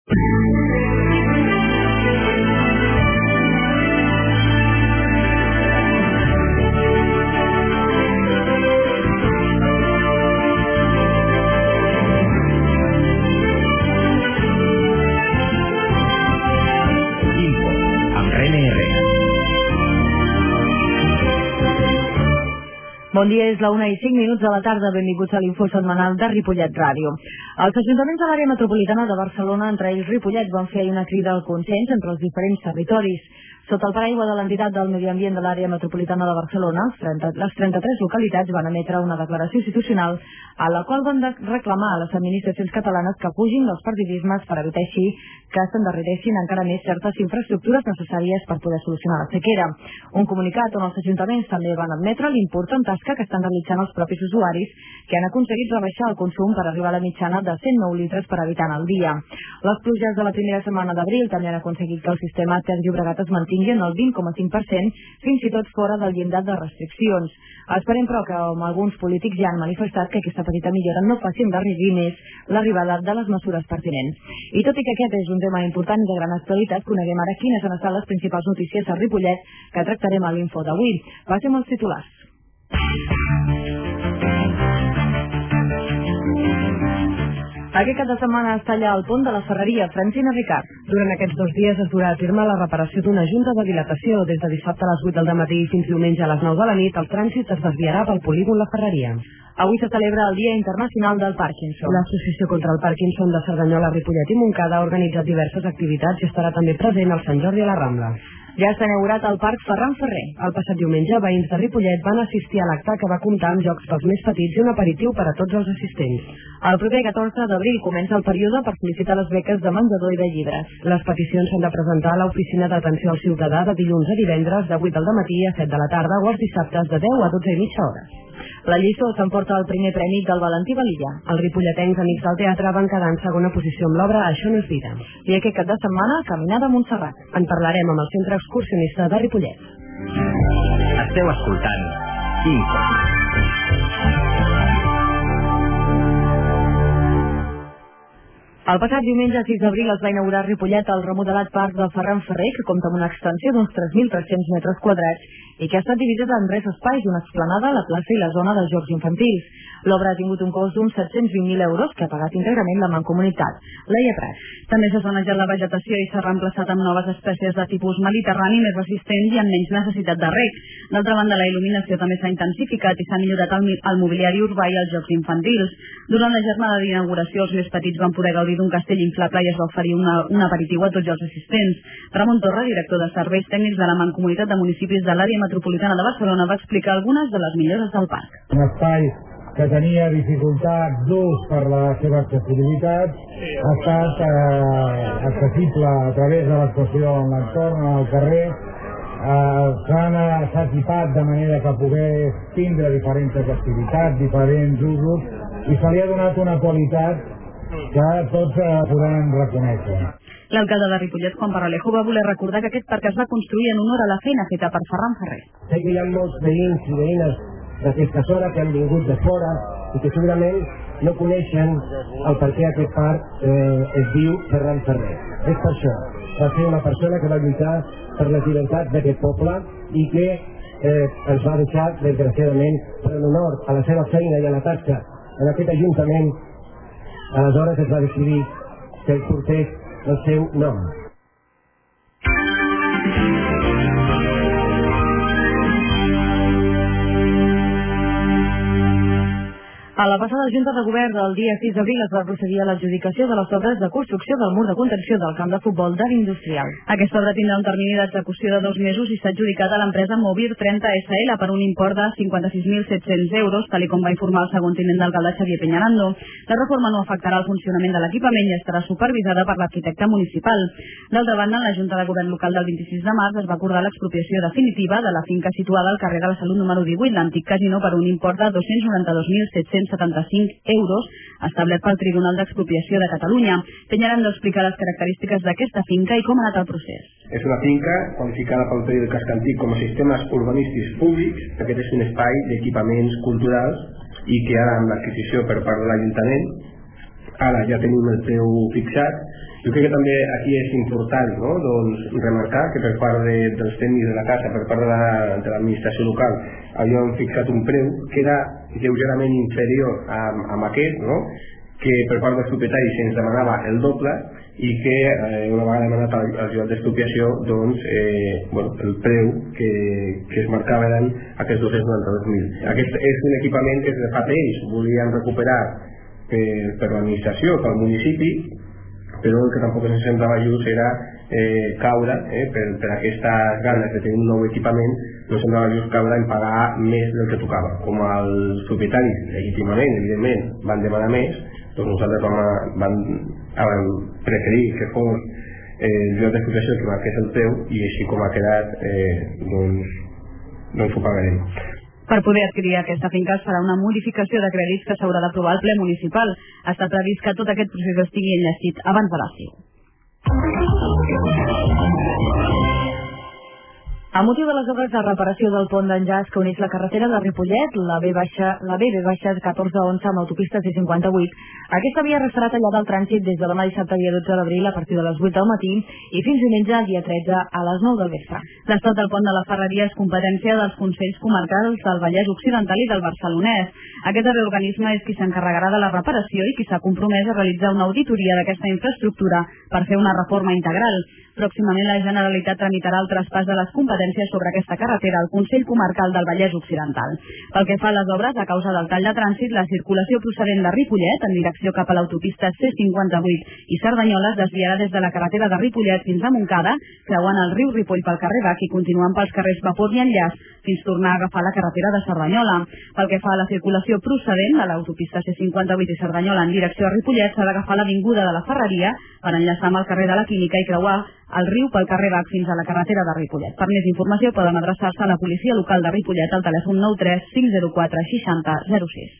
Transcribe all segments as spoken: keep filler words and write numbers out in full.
Bon dia, és la una i cinc minuts de la tarda. Benvinguts a l'info setmanal de Ripollet Ràdio. Els ajuntaments de l'àrea metropolitana de Barcelona, entre ells Ripollet, van fer una crida al consens entre els diferents territoris. Sota el paraigua de l'entitat del medi ambient de l'àrea metropolitana de Barcelona, les trenta-tres localitats van emetre una declaració institucional a la qual van reclamar a les administracions catalanes que pugin dels partidismes per evitar així que s'endarreressin encara més certes infraestructures necessàries per poder solucionar la sequera. Un comunicat on els ajuntaments també van admetre l'important tasca que estan realitzant els propis usuaris, que han aconseguit rebaixar el consum per arribar a la mitjana de cent nou litres per habitant al dia. Les pluges de la primera setmana d'abril també han aconseguit que el sistema Ter Llobregat es mantingui en el vint coma cinc per cent, fins i tot fora del llindar de restriccions. Esperem, però, que com alguns polítics ja han manifestat, que aquesta petita millora no faci endarrerir més l'arribada de les mesures pertinents. I tot i que aquest és un tema important i de gran actualitat, coneguem ara quines han estat les principals notícies a Ripollet que tractarem a l'info d'avui. Passem als titulars. Aquest cap de setmana es talla el pont de la Ferreria. Francina Ricard. Durant aquests dos dies es durà a terme la reparació d'una junta de dilatació. Des de dissabte a les vuit del matí fins diumenge a les nou de la nit, el trànsit es desviarà pel polígon La Ferreria. Avui se celebra el Dia Internacional del Parkinson. L'Associació contra el Parkinson de Cerdanyola, Ripollet i Montcada ha organitzat diverses activitats i estarà també present al Sant Jordi a la Rambla. Ja s'ha inaugurat el Parc Ferran Ferrer. El passat diumenge, veïns de Ripollet van assistir a l'acte que va comptar amb jocs pels més petits i un aperitiu per a tots els assistents. El proper catorze d'abril comença el període per sol·licitar les beques de menjador i de llibres. Les peticions s'han de presentar a l'Oficina d'Atenció al Ciutadà de dilluns a divendres de vuit del matí a set de la tarda o els dissabtes de deu a dotze i mitja hores. La lliçó s'emporta el primer premi del Valentí Valilla. Els ripolletens amics del teatre van quedar en segona posició amb l'obra Això no és vida. I aquest cap de setmana, Caminada a Montserrat. En parlarem amb el Centre Excursionista de Ripollet. Esteu escoltant Info. El passat diumenge sis d'abril es va inaugurar a Ripollet el remodelat parc del Ferran Ferrer, que compta amb una extensió d'uns tres mil tres-cents metres quadrats i que ha estat dividit en tres espais, una explanada, la plaça i la zona de jocs infantils. L'obra ha tingut un cost d'uns set-cents vint mil euros que ha pagat íntegrament la Mancomunitat. Laia Prat. També s'ha zonejat la vegetació i s'ha reemplaçat amb noves espècies de tipus mediterrani més resistents i amb menys necessitat de reg. D'altra banda, la il·luminació també s'ha intensificat i s'ha millorat el, el mobiliari urbà i els jocs infantils. Durant la jornada d'inauguració, els més petits van poder gaudir d'un castell inflable i es va oferir una, un aperitiu a tots els assistents. Ramon Torra, director de Serveis Tècnics de la Mancomunitat de Municipis de l'Àrea Metropolitana de Barcelona, va explicar algunes de les millores del parc. Un espai que tenia dificultats d'ús per la seva accessibilitat ha estat eh, accessible a través de l'actuació en l'entorn, al carrer. Eh, s'ha equipat de manera que pogués tindre diferents activitats, diferents usos, i se li ha donat una qualitat que tots eh, podem reconèixer. L'alcalde de Ripollet, Juan Paralejo, va voler recordar que aquest parc es va construir en honor a la feina feta per Ferran Ferrer. Sé que hi ha molts veïns i veïnes d'aquesta zona que han vingut de fora i que segurament no coneixen el per què aquest parc eh, es diu Ferran Ferrer. És per això. Va ser una persona que va lluitar per les llibertats d'aquest poble i que eh, ens va deixar, desgraciadament, per en honor a la seva feina i a la tasca en aquest ajuntament. Aleshores es va decidir que el portés el seu nom. A la passada Junta de Govern del dia sis d'abril es va procedir a l'adjudicació de les obres de construcció del mur de contenció del camp de futbol d'Art Industrial. Aquesta obra tindrà un termini d'execució de dos mesos i s'ha adjudicat a l'empresa Movir trenta essa ele per un import de cinquanta-sis mil set-cents euros, tal com va informar el segon tinent d'alcalde Xavier Peñarando. La reforma no afectarà el funcionament de l'equipament i estarà supervisada per l'arquitecte municipal. D'altra banda, en la Junta de Govern local del vint-i-sis de març es va acordar l'expropiació definitiva de la finca situada al carrer de la Salut número divuit, l'antic casino, per un import de dos-cents noranta-dos mil set-cents setanta-cinc euros establert pel Tribunal d'Expropiació de Catalunya. Peñarando explica les característiques d'aquesta finca i com ha anat el procés. És una finca qualificada pel període cascantic com a sistemes urbanístics públics. Aquest és un espai d'equipaments culturals i que ara amb l'adquisició per part de l'Ajuntament ara ja tenim el preu fixat Jo crec que també aquí és important, no?, doncs, remarcar que per part de, dels tècnics de la casa, per part de la- de l'administració local, havíem fixat un preu que era lleugerament inferior a, a aquest, no?, que per part dels propietaris se'ns demanava el doble i que eh, una vegada demanat al, al jurat d'expropiació, doncs, eh, bueno, el preu que, que es marcava eren aquests dos-cents noranta-dos mil. Aquest és un equipament que des de fa temps volien recuperar per, per l'administració, pel municipi, però el que tampoc ens semblava just era eh, caure, eh, per, per aquestes ganes de tenir un nou equipament, no semblava just caure en pagar més del que tocava. Com els propietaris, legítimament, evidentment, van demanar més, doncs nosaltres vam, vam, vam preferir que fos eh, el jurat d'expropiació que marqués el preu, i així com ha quedat, eh, doncs, doncs ho pagarem. Per poder adquirir aquesta finca es farà una modificació de crèdits que s'haurà d'aprovar al ple municipal. Està previst que tot aquest procés estigui enllestit abans de l'estiu. A motiu de les obres de reparació del pont d'Enllaç que uneix la carretera de Ripollet, la B la B B catorze onze amb l'autopista C cinquanta-vuit, aquesta via restarà tallada al trànsit des de demà dissabte dia dotze d'abril a partir de les vuit del matí i fins diumenge dia tretze a les nou del vespre. L'estat del pont de la Ferreria és competència dels Consells Comarcals del Vallès Occidental i del Barcelonès. Aquest darrer organisme és qui s'encarregarà de la reparació i qui s'ha compromès a realitzar una auditoria d'aquesta infraestructura per fer una reforma integral. Pròximament la Generalitat tramitarà el traspàs de les competències sobre aquesta carretera al Consell Comarcal del Vallès Occidental. Pel que fa a les obres, a causa del tall de trànsit, la circulació procedent de Ripollet en direcció cap a l'autopista C cinquanta-vuit i Cerdanyola es desviarà des de la carretera de Ripollet fins a Montcada, creuant el riu Ripoll pel carrer Bac i continuant pels carrers Vapor i Enllaç fins tornar a agafar la carretera de Cerdanyola. Pel que fa a la circulació procedent de l'autopista C cinquanta-vuit i Cerdanyola en direcció a Ripollet, s'ha d'agafar l'avinguda de la Ferreria per enllaçar amb el carrer de la Química i creuar el riu pel carrer Bac fins a la carretera de Ripollet. Per més informació poden adreçar-se a la policia local de Ripollet al telèfon nou tres cinc zero quatre seixanta zero sis.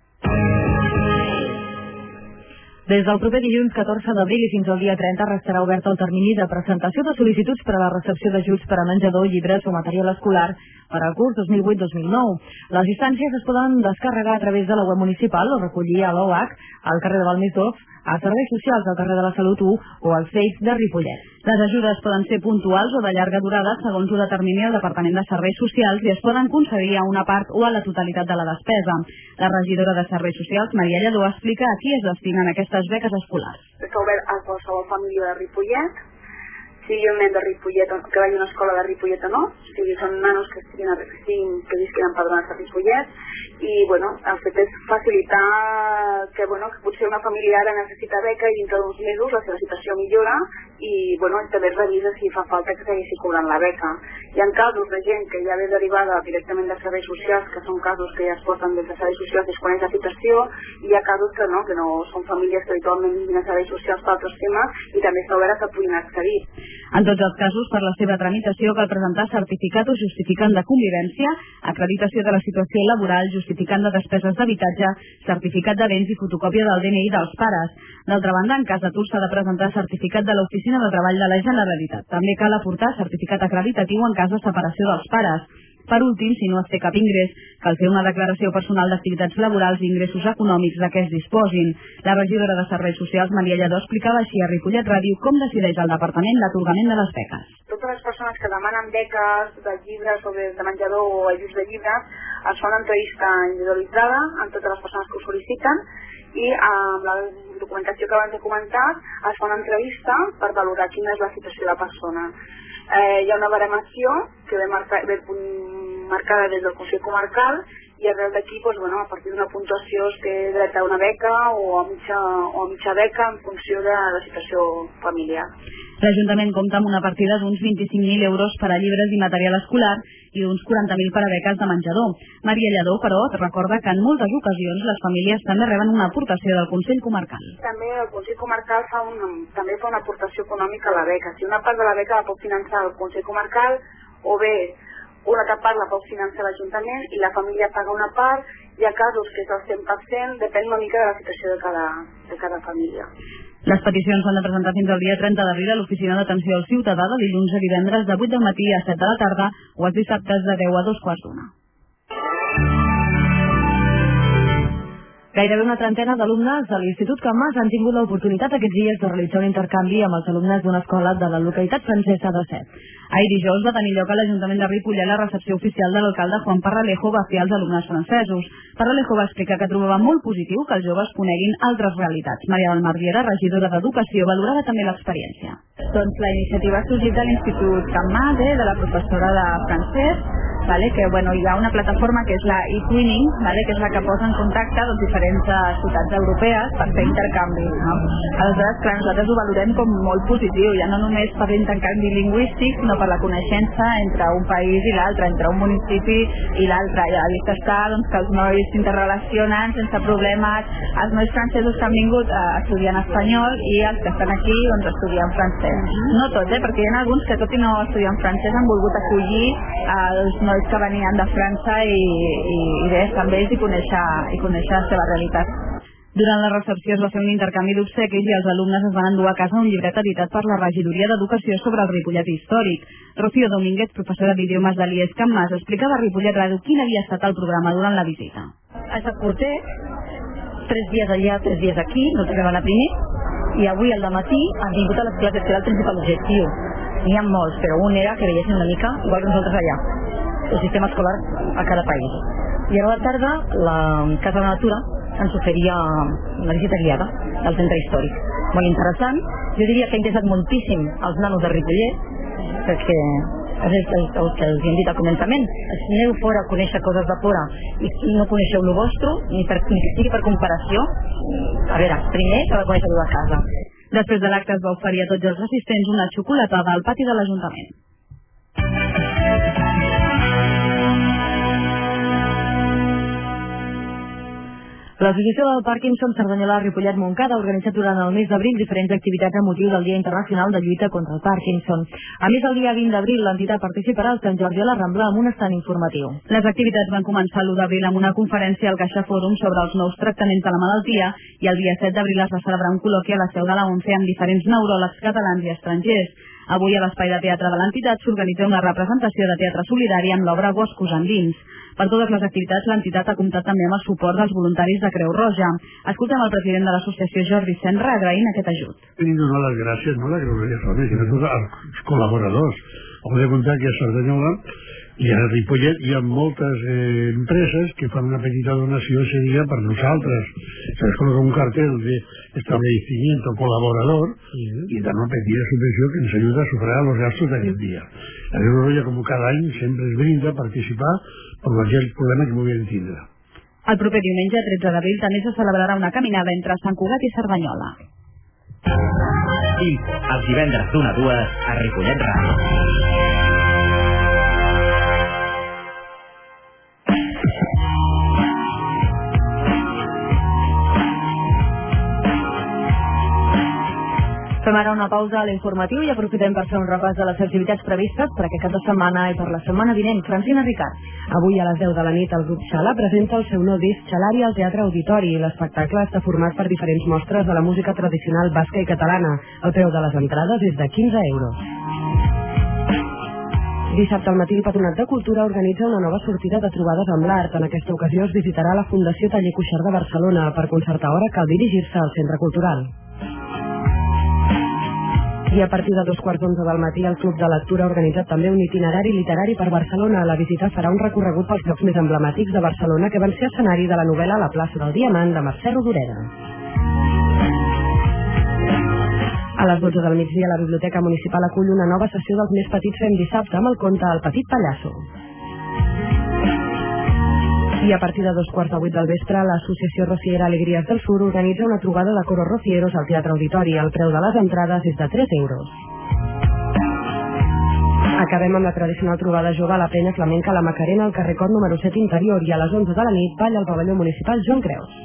Des del proper dilluns catorze d'abril i fins al dia trenta restarà obert el termini de presentació de sol·licituds per a la recepció d'ajuts per a menjador, llibres o material escolar per al curs dos mil vuit dos mil nou. Les instàncies es poden descarregar a través de la web municipal o recollir a l'O H, al carrer de Balmisdorf, a Serveis Socials al carrer de la Salut u o al C E I F de Ripollet. Les ajudes poden ser puntuals o de llarga durada segons ho determini el Departament de Serveis Socials i es poden concedir a una part o a la totalitat de la despesa. La regidora de Serveis Socials, Maria Lledó, explica a qui es destinen aquestes beques escolars. Està obert a qualsevol família de Ripollet, sigui un nen de Ripollet que vagi a una escola de Ripollet o no, sigui són nanos que estiguin a Ripollet, que visquin empadronats a Ripollet, i bueno, el fet és facilitar que, bueno, que potser una família ara necessita beca i dintre d'uns mesos la seva situació millora i bueno, també es revisa si fa falta que segueixi cobrant la beca. Hi ha casos de gent que ja ve derivada directament de serveis socials, que són casos que ja es porten des de serveis socials i es coneix la situació, i hi ha casos que no, que no són famílies que habitualment vivien a serveis socials per altres temes i també està obert que puguin accedir. En tots els casos, per la seva tramitació cal presentar certificat o justificant de convivència, acreditació de la situació laboral, justificant de despeses d'habitatge, certificat de béns i fotocòpia del D N I dels pares. D'altra banda, en cas d'atur s'ha de presentar certificat de l'Oficina de Treball de la Generalitat. També cal aportar certificat acreditatiu en cas de separació dels pares. Per últim, si no es té cap ingrés, cal fer una declaració personal d'activitats laborals i ingressos econòmics de què es disposin. La regidora de Serveis Socials, Maria Lledó, explicava així a Ripollet Ràdio com decideix el departament l'atorgament de les beques. Totes les persones que demanen beques de llibres o de menjador o ajuts de llibres es fa una entrevista individualitzada amb totes les persones que ho sol·liciten i amb la documentació que abans he comentat es fa una entrevista per valorar quina és la situació de la persona. Eh, hi ha una baremació que ve, marca, ve marcada des del Consell Comarcal i arrel d'aquí, doncs, bueno, a partir d'una puntuació es té dret a una beca o a mitja, o a mitja beca en funció de la situació familiar. L'Ajuntament compta amb una partida d'uns vint-i-cinc mil euros per a llibres i material escolar i d'uns quaranta mil per a beques de menjador. Maria Lledó, però, recorda que en moltes ocasions les famílies també reben una aportació del Consell Comarcal. També el Consell Comarcal fa un, també fa una aportació econòmica a la beca. Si una part de la beca la pot finançar el Consell Comarcal o bé una altra part la pot finançar l'Ajuntament i la família paga una part, hi ha casos que és el cent per cent, depèn una mica de la situació de cada, de cada família. Les peticions s'han de presentar fins al dia trenta d'abril a l'Oficina d'Atenció al Ciutadà de dilluns a divendres de vuit del matí a set de la tarda o els dissabtes de deu a dos quarts d'una. Gairebé una trentena d'alumnes de l'Institut Can Mas han tingut l'oportunitat aquests dies de realitzar un intercanvi amb els alumnes d'una escola de la localitat francesa de Set. Ahir dijous va tenir lloc a l'Ajuntament de Ripollet la recepció oficial de l'alcalde Juan Parralejo va fer als alumnes francesos. Parralejo va explicar que trobava molt positiu que els joves coneguin altres realitats. Maria del Mar Viera, regidora d'Educació, valorava també l'experiència. Doncs la iniciativa ha sorgit de l'Institut Can Mas, eh, de la professora de francès, vale, que bueno, hi ha una plataforma que és la eTwinning, vale, que és la que posa en contacte doncs, diferents uh, ciutats europees per fer intercanvis. No? Aleshores, clar, nosaltres ho valorem com molt positiu, ja no només per l'intercanvi lingüístic, sinó per la coneixença entre un país i l'altre, entre un municipi i l'altre. Ja vist està doncs, que els nois s'interrelacionen sense problemes, els nois francesos que han vingut uh, estudiant espanyol i els que estan aquí doncs, estudiant francès. No tots, eh, perquè hi ha alguns que tot i no estudiant francès han volgut acollir uh, els nois que venien de França i, i, i bé, estar amb ells i conèixer, i conèixer la seva realitat. Durant la recepció es va fer un intercanvi d'obsequis i els alumnes es van endur a casa un llibret editat per la Regidoria d'Educació sobre el Ripollet històric. Rocío Domínguez, professora d'idiomes de l'I E S Can Mas, explicava a Ripollet Ràdio quin havia estat el programa durant la visita. Ha estat curtet, tres dies allà, tres dies aquí, nosaltres vam anar primer, i avui al dematí han vingut a les classes, que era el principal objectiu. N'hi ha molts, però un era que veiessin una mica, igual que nosaltres allà, el sistema escolar a cada país. I ara a la tarda, la Casa de la Natura ens oferia una visita guiada del centre històric. Molt interessant, jo diria que ha interessat moltíssim als nanos de Ripollet, perquè és el que, el que els hem dit al començament, si aneu fora a conèixer coses de fora i si no coneixeu el vostre, ni, per, ni que sigui per comparació, a veure, primer s'ha de conèixer de casa. Després de l'acte es va oferir a tots els assistents una xocolatada al pati de l'Ajuntament. L'Associació del Parkinson Cerdanyola Ripollet Montcada ha organitzat durant el mes d'abril diferents activitats amb motiu del Dia Internacional de Lluita contra el Parkinson. A més, el dia vint d'abril l'entitat participarà al Sant Jordi a la Rambla amb un estant informatiu. Les activitats van començar l'u d'abril amb una conferència al Caixa Fòrum sobre els nous tractaments de la malaltia i el dia set d'abril es va celebrar un col·loqui a la seu de la ONCE amb diferents neuròlegs catalans i estrangers. Avui a l'Espai de Teatre de l'entitat s'organitza una representació de teatre solidari amb l'obra Boscos endins. Per totes les activitats, l'entitat ha comptat també amb el suport dels voluntaris de Creu Roja. Escoltem el president de l'associació, Jordi Senra, agraint aquest ajut. Tenim de donar les gràcies, no la Creu Roja sola, sinó a tots els col·laboradors. Hem de comptar que a Cerdanyola i a Ripollet hi ha moltes eh, empreses que fan una petita donació ese dia per nosaltres. Se les coloca un cartel de establecimiento colaborador y dan una petita subvenció que nos ayuda a sufragar los gastos d'aquest dia. La Creu Roja, com cada any, sempre es brinda a participar per qualsevol problema que puguin tindre. El proper diumenge, tretze d'abril, també se celebrarà una caminada entre Sant Cugat i Cerdanyola. Info, els divendres d'una a dues a Ripollet Ràdio. Fem ara una pausa a l'informatiu i aprofitem per fer un repàs de les activitats previstes per aquest cap de setmana i per la setmana vinent. Francina Ricard. Avui a les deu de la nit el grup Xala presenta el seu nou disc Xalari al Teatre Auditori. L'espectacle està format per diferents mostres de la música tradicional basca i catalana. El preu de les entrades és de quinze euros. Dissabte al matí el Patronat de Cultura organitza una nova sortida de trobades amb l'art. En aquesta ocasió es visitarà la Fundació Taller Cuixart de Barcelona. Per concertar hora cal dirigir-se al Centre Cultural. I a partir de dos quarts d'onze del matí el Club de Lectura ha organitzat també un itinerari literari per Barcelona. La visita farà un recorregut pels llocs més emblemàtics de Barcelona que van ser escenari de la novel·la La plaça del Diamant de Mercè Rodoreda. A les dotze del migdia la Biblioteca Municipal acull una nova sessió dels més petits Fem dissabte amb el conte El petit pallasso. I a partir de dos quarts de vuit del vespre, l'associació Rociera Alegries del Sur organitza una trobada de coros rocieros al Teatre Auditori. El preu de les entrades és de tres euros. Acabem amb la tradicional trobada jove a la Penya Flamenca a la Macarena al carrer Cot número set interior i a les onze de la nit balla al pavelló municipal Joan Creus.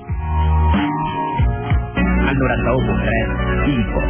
El noranta-u punt tres, Info.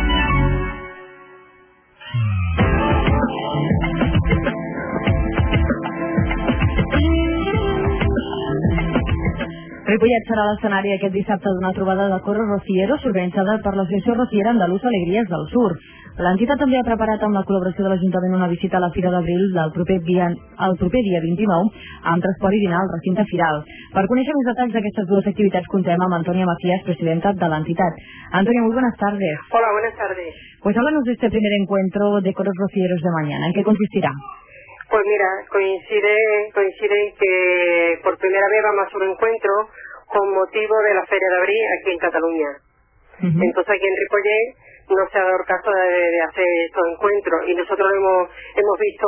Ripollet serà l'escenari aquest dissabte d'una trobada de coros rocieros organitzada per l'associació rociera andalusa Alegries del Sur. L'entitat també ha preparat amb la col·laboració de l'Ajuntament una visita a la Fira d'Abril del proper dia, el proper dia vint-i-nou amb transport i dinar al recinte firal. Per conèixer més detalls d'aquestes dues activitats contem amb Antonia Macías, presidenta de l'entitat. Antonia, muy buenas tardes. Hola, buenas tardes. Pues háblanos de este primer encuentro de coros rocieros de mañana. ¿En qué consistirá? Pues mira, coincide, coincide en que por primera vez vamos a hacer un encuentro con motivo de la Feria de Abril aquí en Cataluña. Uh-huh. Entonces aquí en Ripollet no se ha dado el caso de, de hacer estos encuentros y nosotros lo hemos, hemos visto,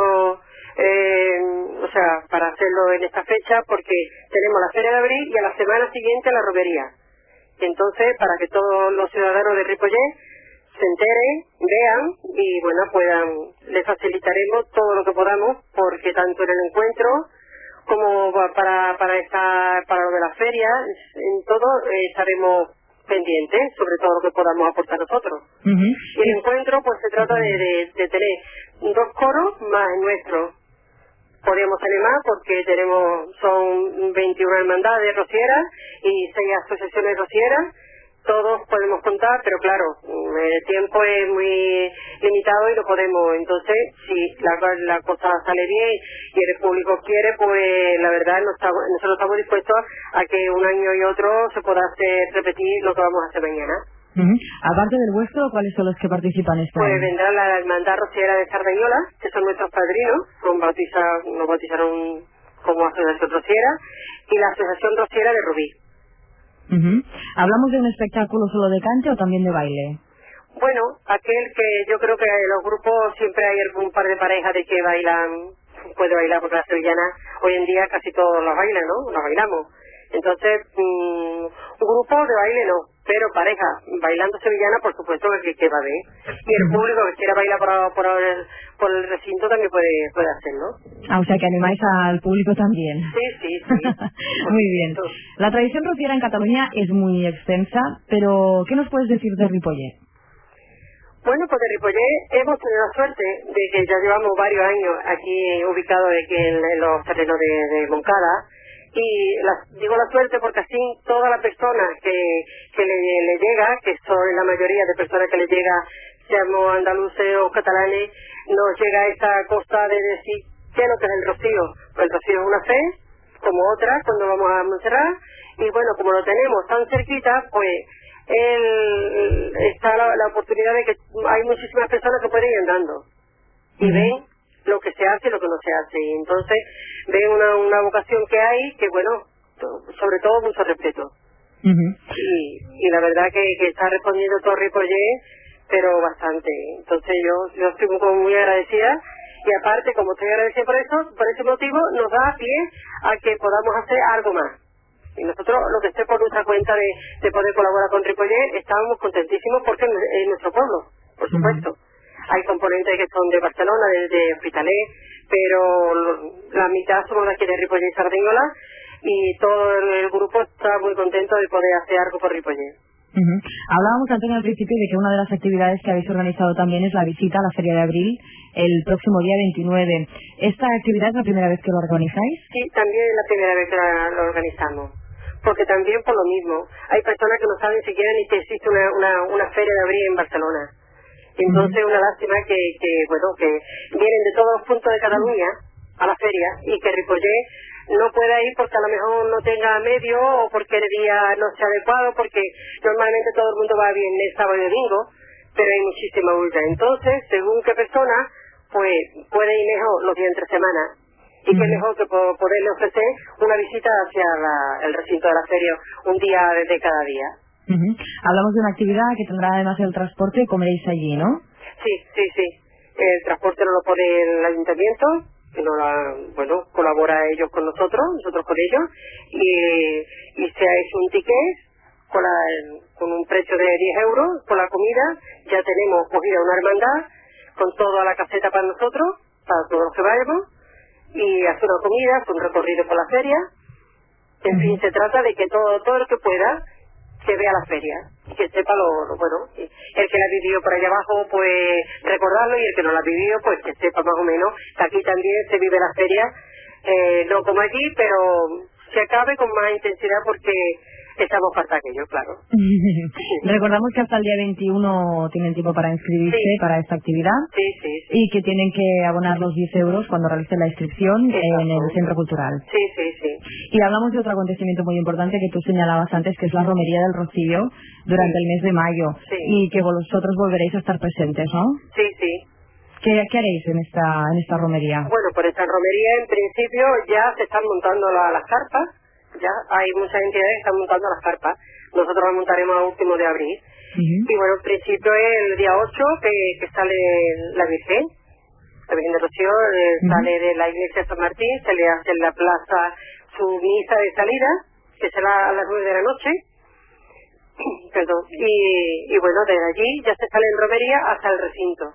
eh, o sea, para hacerlo en esta fecha porque tenemos la Feria de Abril y a la semana siguiente la romería. Entonces, para que todos los ciudadanos de Ripollet se enteren, vean y bueno, puedan, les facilitaremos todo lo que podamos porque tanto en el encuentro como para para esta para lo de la feria, en todo eh, estaremos pendientes sobre todo lo que podamos aportar nosotros. Uh-huh. Y el encuentro pues se trata de, de, de tener dos coros más el nuestro. Podríamos tener más porque tenemos son veintiuna hermandades rocieras y seis asociaciones rocieras. Todos podemos contar, pero claro, el tiempo es muy limitado y no podemos. Entonces, si la, la cosa sale bien y el público quiere, pues la verdad no estamos, nosotros estamos dispuestos a que un año y otro se pueda hacer repetir lo que vamos a hacer mañana. Uh-huh. Aparte del vuestro, ¿cuáles son los que participan este pues año? Pues vendrá la Hermandad Rociera de Sardañola, que son nuestros padrinos, son bautizados, nos bautizaron como Asociación Rociera, y la Asociación Rociera de Rubí. Uh-huh. ¿Hablamos de un espectáculo solo de cante o también de baile? Bueno, aquel que yo creo que en los grupos siempre hay algún par de parejas de que bailan, puede bailar porque la sevillana hoy en día casi todos la bailan, ¿no? La bailamos. Entonces, mmm, un grupo de baile no, pero pareja bailando sevillana por supuesto que, que va a ver. Y el público que quiera bailar por, por, el, por el recinto también puede, puede hacerlo. Ah, o sea que animáis al público también. Sí, sí, sí. Muy bien. La tradición rociera en Cataluña es muy extensa, pero ¿qué nos puedes decir de Ripollet? Bueno, pues de Ripollet hemos tenido la suerte de que ya llevamos varios años aquí ubicados aquí en, en los terrenos de, de Moncada. Y la, digo la suerte porque así toda la persona que, que le, le llega, que son la mayoría de personas que le llega, seamos andaluces o catalanes, nos llega esta cosa de decir qué es lo que es el rocío. Pues el rocío es una fe, como otra, cuando vamos a Montserrat, y bueno, como lo tenemos tan cerquita, pues el, está la, la oportunidad de que hay muchísimas personas que pueden ir andando y uh-huh. ven lo que se hace y lo que no se hace. Y entonces ven una, una vocación que hay que, bueno, sobre todo mucho respeto. Uh-huh. Y, y la verdad que, que está respondiendo todo Ripollet, pero bastante. Entonces yo, yo estoy muy, muy agradecida y aparte, como estoy agradecida por eso, por ese motivo, nos da pie a que podamos hacer algo más. Y nosotros, lo que esté por nuestra cuenta de, de poder colaborar con Ripollet, estamos contentísimos porque es nuestro pueblo, por supuesto. Uh-huh. Hay componentes que son de Barcelona, de, de Hospitalet, pero la mitad somos de aquí de Ripollet y Sardañola y todo el grupo está muy contento de poder hacer algo por Ripollet. Uh-huh. Hablábamos, Antonio, al principio de que una de las actividades que habéis organizado también es la visita a la Feria de Abril el próximo día veintinueve. ¿Esta actividad es la primera vez que lo organizáis? Sí, también es la primera vez que la, lo organizamos. Porque también por lo mismo, hay personas que no saben siquiera ni que existe una, una, una Feria de Abril en Barcelona. Entonces una lástima que, que bueno que vienen de todos los puntos de Cataluña a la feria y que Ripollet no pueda ir porque a lo mejor no tenga medio o porque el día no sea adecuado, porque normalmente todo el mundo va viernes, sábado y domingo, pero hay muchísima bulla. Entonces, según qué persona, pues puede ir mejor los días entre semana y uh-huh. que mejor que poderle ofrecer una visita hacia la, el recinto de la feria un día de cada día. Uh-huh. Hablamos de una actividad que tendrá además el transporte y comeréis allí, ¿no? Sí, sí, sí. El transporte no lo pone el ayuntamiento, que no la, bueno, colabora ellos con nosotros, nosotros con ellos, y, y se ha hecho un ticket con, la, con un precio de diez euros por la comida. Ya tenemos cogida una hermandad con toda la caseta para nosotros, para todos los que vayamos, y hacer una comida, hacer un recorrido por la feria. En uh-huh. fin, se trata de que todo, todo lo que pueda que vea la feria y que sepa lo, lo bueno. El que la ha vivido por allá abajo, pues recordarlo, y el que no la ha vivido, pues que sepa más o menos que aquí también se vive la feria, eh, no como allí, pero se acabe con más intensidad porque echamos falta aquello, claro. Recordamos que hasta el día veintiuno tienen tiempo para inscribirse sí. para esta actividad sí, sí, sí. y que tienen que abonar los diez euros cuando realicen la inscripción Exacto. en el Centro Cultural. Sí, sí, sí. Y hablamos de otro acontecimiento muy importante que tú señalabas antes, que es la Romería del Rocío durante sí. el mes de mayo sí. y que vosotros volveréis a estar presentes, ¿no? Sí, sí. ¿Qué, qué haréis en esta, en esta romería? Bueno, por esta romería en principio ya se están montando la, las carpas, ya hay muchas entidades que están montando las carpas. Nosotros las montaremos a último de abril. Uh-huh. Y bueno, en principio es el día ocho que, que sale la Virgen, la Virgen de Rocío, eh, uh-huh. sale de la iglesia de San Martín, se le hace en la plaza su misa de salida, que será a las nueve de la noche. Perdón. Y, y bueno, desde allí ya se sale en romería hasta el recinto.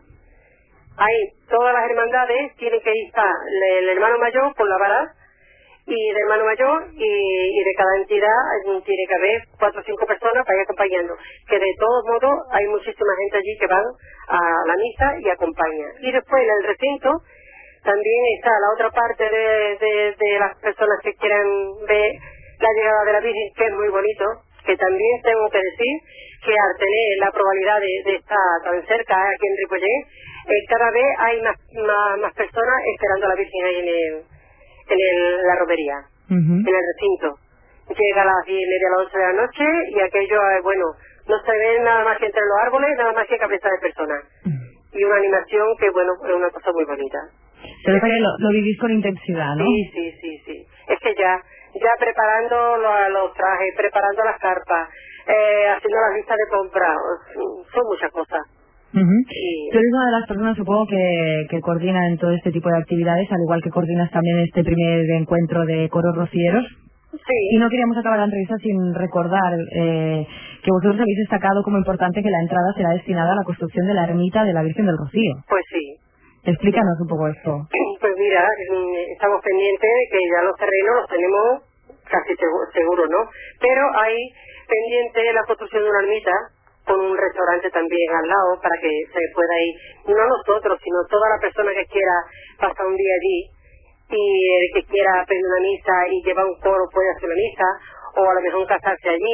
Ahí todas las hermandades tienen que ir a el hermano mayor con la vara y del hermano mayor y, y de cada entidad tiene que haber cuatro o cinco personas para ir acompañando, que de todos modos hay muchísima gente allí que van a la misa y acompaña. Y después en el recinto también está la otra parte de, de, de las personas que quieran ver la llegada de la Virgen, que es muy bonito, que también tengo que decir que al tener la probabilidad de, de estar tan cerca aquí en Ripollet, eh, cada vez hay más, más, más personas esperando a la Virgen ahí en, el, en el, la romería, uh-huh. en el recinto. Llega a las diez y media, a las once de la noche y aquello, eh, bueno, no se ve nada más que entre los árboles, nada más que cabeza de personas. Uh-huh. Y una animación que, bueno, es una cosa muy bonita. Se ve que lo, lo vivís con intensidad, ¿no? Sí, sí, sí, sí. Es que ya, ya preparando los, los trajes, preparando las carpas, eh, haciendo las listas de compra, son muchas cosas. Uh-huh. Y... Tú eres una de las personas, supongo, que, que coordinan todo este tipo de actividades, al igual que coordinas también este primer encuentro de coros rocieros. Sí. Y no queríamos acabar la entrevista sin recordar eh, que vosotros habéis destacado como importante que la entrada será destinada a la construcción de la ermita de la Virgen del Rocío. Pues sí. Explícanos un poco esto. Pues mira, estamos pendientes de que ya los terrenos los tenemos casi seguro, ¿no? Pero hay pendiente la construcción de una ermita con un restaurante también al lado para que se pueda ir, no nosotros, sino toda la persona que quiera pasar un día allí y el que quiera aprender una misa y llevar un coro puede hacer una misa o a lo mejor casarse allí.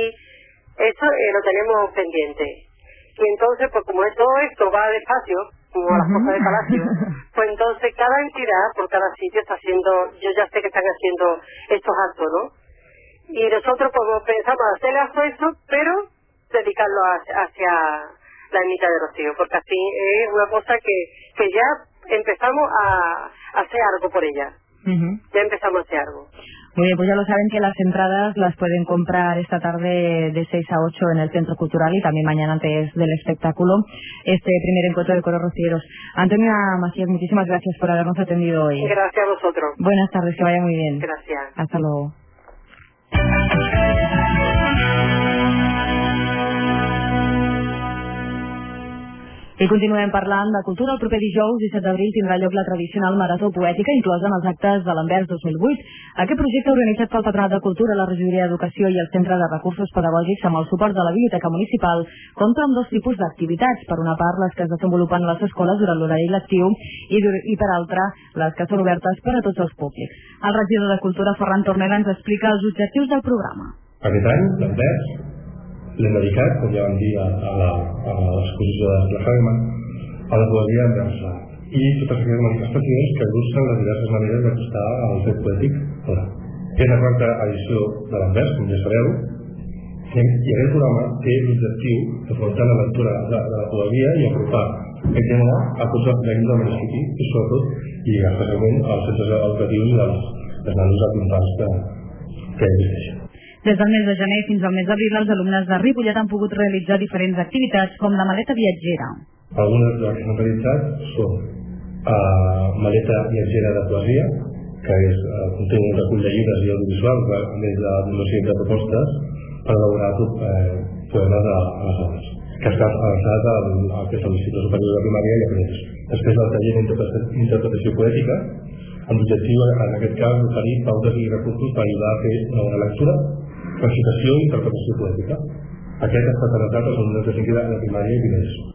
Eso eh, lo tenemos pendiente. Y entonces, pues como todo esto va despacio, como a las cosas de palacio, pues entonces cada entidad por cada sitio está haciendo, yo ya sé que están haciendo estos actos, ¿no? Y nosotros pues pensamos hacer eso, pero dedicarlo hacia, hacia la ermita de Rocío, porque así es una cosa que, que ya empezamos a, a hacer algo por ella. Uh-huh. Ya empezamos a hacer algo. Muy bien, pues ya lo saben que las entradas las pueden comprar esta tarde de seis a ocho en el Centro Cultural y también mañana antes del espectáculo, este primer encuentro de coros rocieros. Antonia Macías, muchísimas gracias por habernos atendido hoy. Gracias a vosotros. Buenas tardes, que vaya muy bien. Gracias. Hasta luego. I continuem parlant de cultura. El proper dijous, disset d'abril, tindrà lloc la tradicional Marató Poètica, inclosa en els actes de l'Anvers dos mil vuit. Aquest projecte, organitzat pel Patronat de Cultura, la Regidoria d'Educació i el Centre de Recursos Pedagògics, amb el suport de la Biblioteca Municipal, compta amb dos tipus d'activitats. Per una part, les que es desenvolupen a les escoles durant l'horari lectiu i, i per altra, les que són obertes per a tots els públics. El regidor de Cultura, Ferran Tornera, ens explica els objectius del programa. Aquest any, l'Anvers, l'hem dedicat, com ja vam dir, a, a, a l'exposició de la Fagma, a la poesia universal i totes aquelles manifestacions que il·lustren les diverses maneres d'acostar al fet poètic oral. És la quarta edició de l'Anvers, com ja sabeu, i aquest programa té l'objectiu de portar la lectura de, de la poesia i apropar aquest gènere a tots els veïns del municipi i sobretot i especialment als centres educatius i dels, dels nanos infants que, que existeixen. Des del mes de gener fins al mes d'abril, els alumnes de Ripollet han pogut realitzar diferents activitats, com la maleta viatgera. Algunes de les que s'han realitzat són uh, maleta viatgera de poesia, que és, uh, conté un recull de llibres i audiovisuals des de una sèrie de propostes per elaborar eh, poemes a, a les aules, que està avançat al, al que és l'Institut Superior de Primària i a Pinets. Després del taller d'interpretació poètica, amb l'objectiu, en aquest cas, d'oferir pautes i recursos per ajudar a fer una bona lectura, recitació i interpretació poètica. Aquest ha estat adaptat als alumnes de cinquè de primària i Pinets.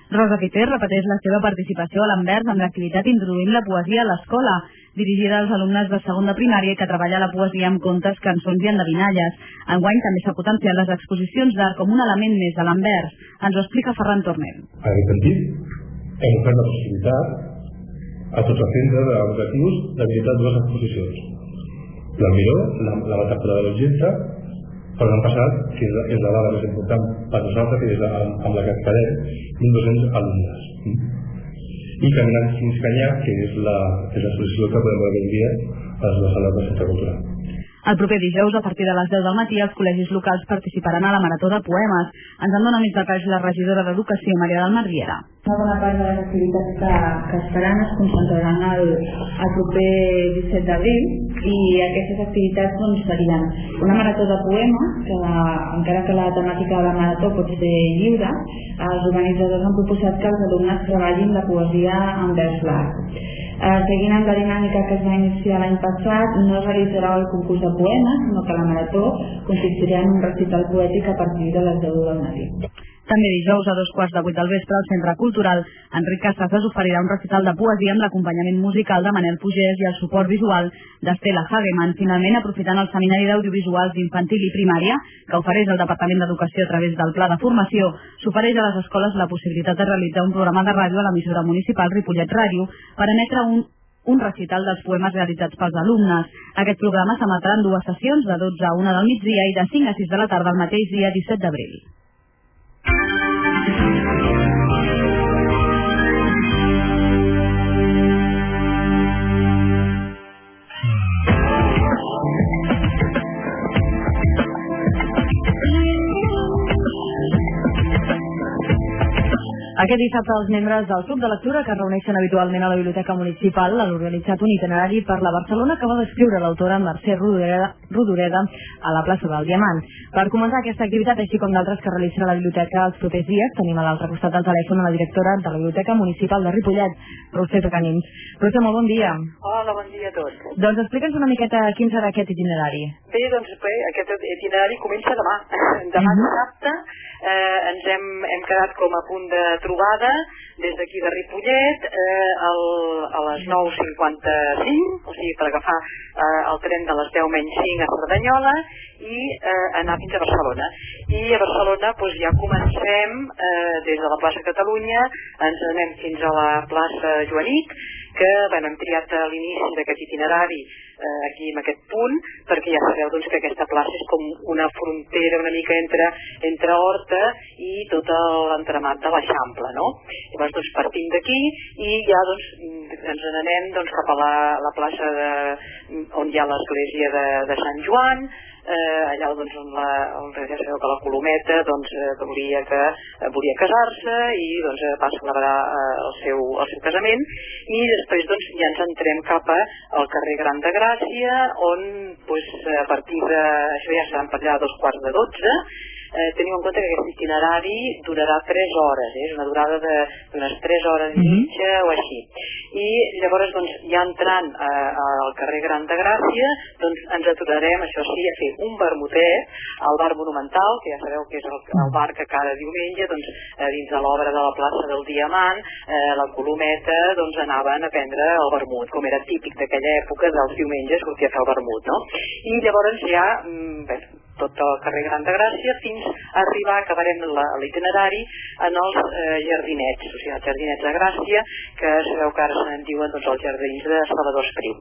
Rosa Fiter repeteix la seva participació a l'Anvers amb l'activitat Introduïm la poesia a l'escola, dirigida als alumnes de segon de primària que treballa la poesia amb contes, cançons i endevinalles. Enguany també s'ha potenciat les exposicions d'art com un element més de l'Anvers. Ens ho explica Ferran Tornel. En aquest sentit, hem ofert la possibilitat a tots els centres educatius de visitar dues exposicions. La Miró, la, la metàfora de l'objecte, per l'any passat, que és, és la dada més important per nosaltres, que és amb, amb la que quedem, mil dos-cents alumnes. I Caminant fins Canyà, que és la, que és l'exposició que podem veure avui dia a les sales del Centre Cultural. El proper dijous, a partir de les deu del matí, els col·legis locals participaran a la Marató de Poemes. Ens en dona més detalls la regidora d'Educació, Maria del Mar Riera. Una bona part de les activitats que, que es faran es concentraran el, el proper disset d'abril i aquestes activitats doncs, serien una marató de poemes, que la, encara que la temàtica de la marató pot ser lliure, els organitzadors han proposat que els alumnes treballin la poesia envers l'art. Uh, seguint amb la dinàmica que es va iniciar l'any passat, no es realitzarà el concurs de poemes, sinó que la marató consistirà en un recital poètic a partir de les deu del matí. També dijous a dos quarts de vuit del vespre al Centre Cultural, Enric Casasses oferirà un recital de poesia amb l'acompanyament musical de Manel Pugès i el suport visual d'Estela Hageman. Finalment, aprofitant el Seminari d'Audiovisuals d'Infantil i Primària, que ofereix el Departament d'Educació a través del Pla de Formació, s'ofereix a les escoles la possibilitat de realitzar un programa de ràdio a l'emissora municipal Ripollet Ràdio per emetre un un recital dels poemes realitzats pels alumnes. Aquest programa s'emetrà en dues sessions, de dotze a una del migdia i de cinc a sis de la tarda el mateix dia disset d'abril. Aquest dissabte els membres del Club de Lectura que es reuneixen habitualment a la Biblioteca Municipal han organitzat un itinerari per la Barcelona que va descriure l'autora Mercè Rodoreda, Rodoreda a la plaça del Diamant. Per comentar aquesta activitat, així com d'altres que realitzarà la biblioteca els propers dies, tenim a l'altre costat del telèfon a la directora de la Biblioteca Municipal de Ripollet, Roser Pecanins. Roser, molt bon dia. Hola, bon dia a tots. Doncs explica'ns una miqueta quin serà aquest itinerari. Bé, doncs bé, aquest itinerari comença demà. Demà dissabte eh, ens hem, hem quedat com a punt de trobada des d'aquí de Ripollet eh, el, a les nou cinquanta-cinc, o sigui per agafar eh, el tren de les deu menys cinc a Cerdanyola i eh, anar fins a Barcelona. I a Barcelona doncs, ja comencem eh, des de la plaça Catalunya, ens anem fins a la plaça Joanic, que bueno, hem triat a l'inici d'aquest itinerari eh, aquí en aquest punt, perquè ja sabeu doncs, que aquesta plaça és com una frontera una mica entre, entre Horta i tot l'entramat de l'Eixample, no? Llavors doncs, partim d'aquí i ja doncs, ens n'anem doncs, cap a la, la plaça de, on hi ha l'església de, de Sant Joan, eh, allà doncs, on, la, on ja sabeu que la Colometa doncs, eh, que volia, que, eh, volia casar-se i doncs, eh, va celebrar eh, el, seu, el seu casament i després doncs, ja ens entrem cap al carrer Gran de Gràcia on doncs, a partir de això ja seran per allà a dos quarts de dotze. Eh, teniu en compte que aquest itinerari durarà tres hores, eh? És una durada d'unes tres hores i mitja o així. I llavors, doncs, ja entrant eh, al carrer Gran de Gràcia, doncs ens aturarem, això sí, a fer un vermutet al bar Monumental, que ja sabeu que és el, el bar que cada diumenge, doncs, eh, dins de l'obra de la plaça del Diamant, eh, la Colometa, doncs, anaven a prendre el vermut, com era típic d'aquella època dels diumenges, sortia a fer el vermut, no? I llavors ja, bé, tot el carrer Gran de Gràcia fins a arribar, acabarem l'itinerari en els eh, jardinets, o sigui, els jardinets de Gràcia, que sabeu que ara se'n diuen doncs, els jardins de Salvador Espriu.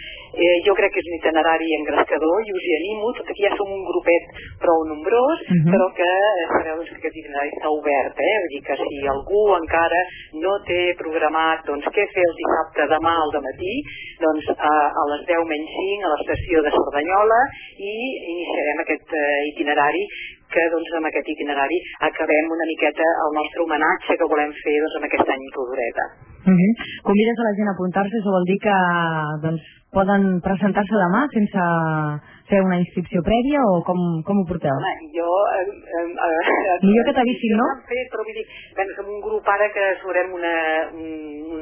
Eh, jo crec que és un itinerari engrescador i us hi animo, tot aquí ja som un grupet prou nombrós, uh -huh. però que eh, sabeu doncs, que aquest itinerari està obert, eh? Vull dir que si algú encara no té programat doncs, què fer el dissabte demà al dematí, doncs a, a les deu menys cinc a l'estació de Cerdanyola i iniciarem aquest eh, itinerari que doncs, amb aquest itinerari acabem una miqueta el nostre homenatge que volem fer doncs, en aquest any Rodoreda. Uh -huh. Convides a la gent a apuntar-se, això vol dir que doncs, poden presentar-se demà sense fer una inscripció prèvia o com, com ho porteu? Home, jo... Eh, eh, Millor que t'avisin, no? Fet, però vull dir, bueno, som un grup ara que serem una, un,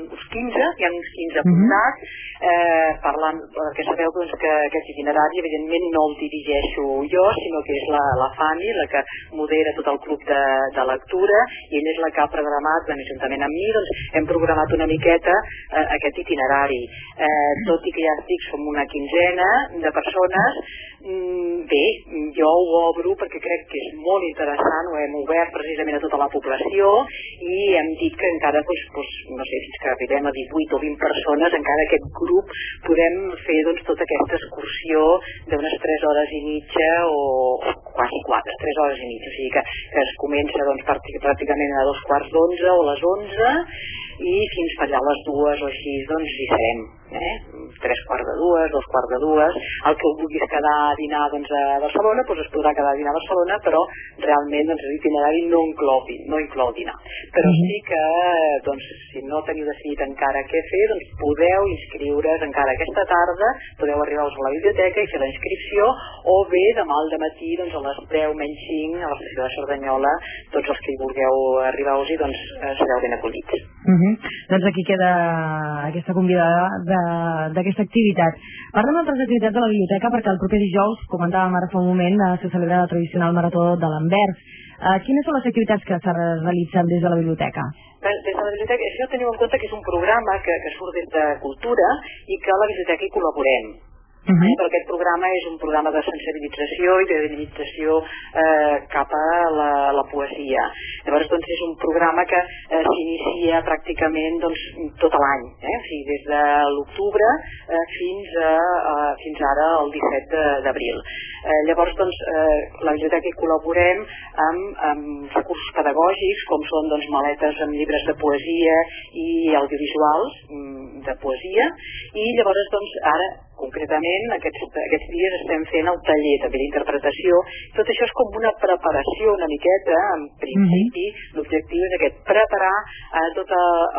uns quinze, hi ha uns quinze apuntats, eh, parlant, perquè sabeu doncs, que aquest itinerari evidentment no el dirigeixo jo, sinó que és la, la Fanny, la que modera tot el club de, de lectura, i ella és la que ha programat, juntament amb mi, doncs hem programat una miqueta eh, aquest itinerari. Eh, tot i que ja estic, som una quinzena de persones, mm, bé, jo ho obro perquè crec que és molt interessant, ho hem obert precisament a tota la població i hem dit que encara, doncs, doncs, no sé, fins que arribem a divuit o vint persones, encara aquest grup podem fer doncs, tota aquesta excursió d'unes tres hores i mitja o, o quasi quatre, tres hores i mitja, o sigui que, que es comença doncs, pràcticament a dos quarts d'onze o a les onze i fins per allà a les dues o així doncs hi serem. Eh? tres quarts de dues, dos quarts de dues, el que vulguis quedar a dinar doncs, a Barcelona, doncs es podrà quedar a dinar a Barcelona, però realment doncs, l'itinerari no inclou, no inclou dinar. Però sí que, doncs, si no teniu decidit encara què fer, doncs podeu inscriure's encara aquesta tarda, podeu arribar a la biblioteca i fer la inscripció, o bé demà al dematí, doncs, a les deu menys cinc, a l'estació de Cerdanyola, tots els que hi vulgueu arribar-hi, doncs, sereu ben acollits. Uh -huh. Doncs aquí queda aquesta convidada d'aquesta activitat. Parlem d'altres activitats de la biblioteca perquè el proper dijous, comentàvem ara fa un moment, se celebra la tradicional marató de l'Anvers. Uh, quines són les activitats que es realitzen des de la biblioteca? Des de la biblioteca, això teniu en compte que és un programa que, que surt des de Cultura i que a la biblioteca hi col·laborem. Uh -huh. Però aquest programa és un programa de sensibilització i de dinamització eh, cap a la, la poesia. Llavors, doncs, és un programa que eh, s'inicia pràcticament doncs, tot l'any, eh? O sigui, des de l'octubre eh, fins, a, a, fins ara, el disset d'abril. Eh, llavors, doncs, eh, la biblioteca hi col·laborem amb, amb recursos pedagògics, com són doncs, maletes amb llibres de poesia i audiovisuals de poesia, i llavors, doncs, ara, concretament, aquests, aquests dies estem fent el taller també d'interpretació. Tot això és com una preparació una miqueta, en principi, mm-hmm. L'objectiu és aquest, preparar eh, tot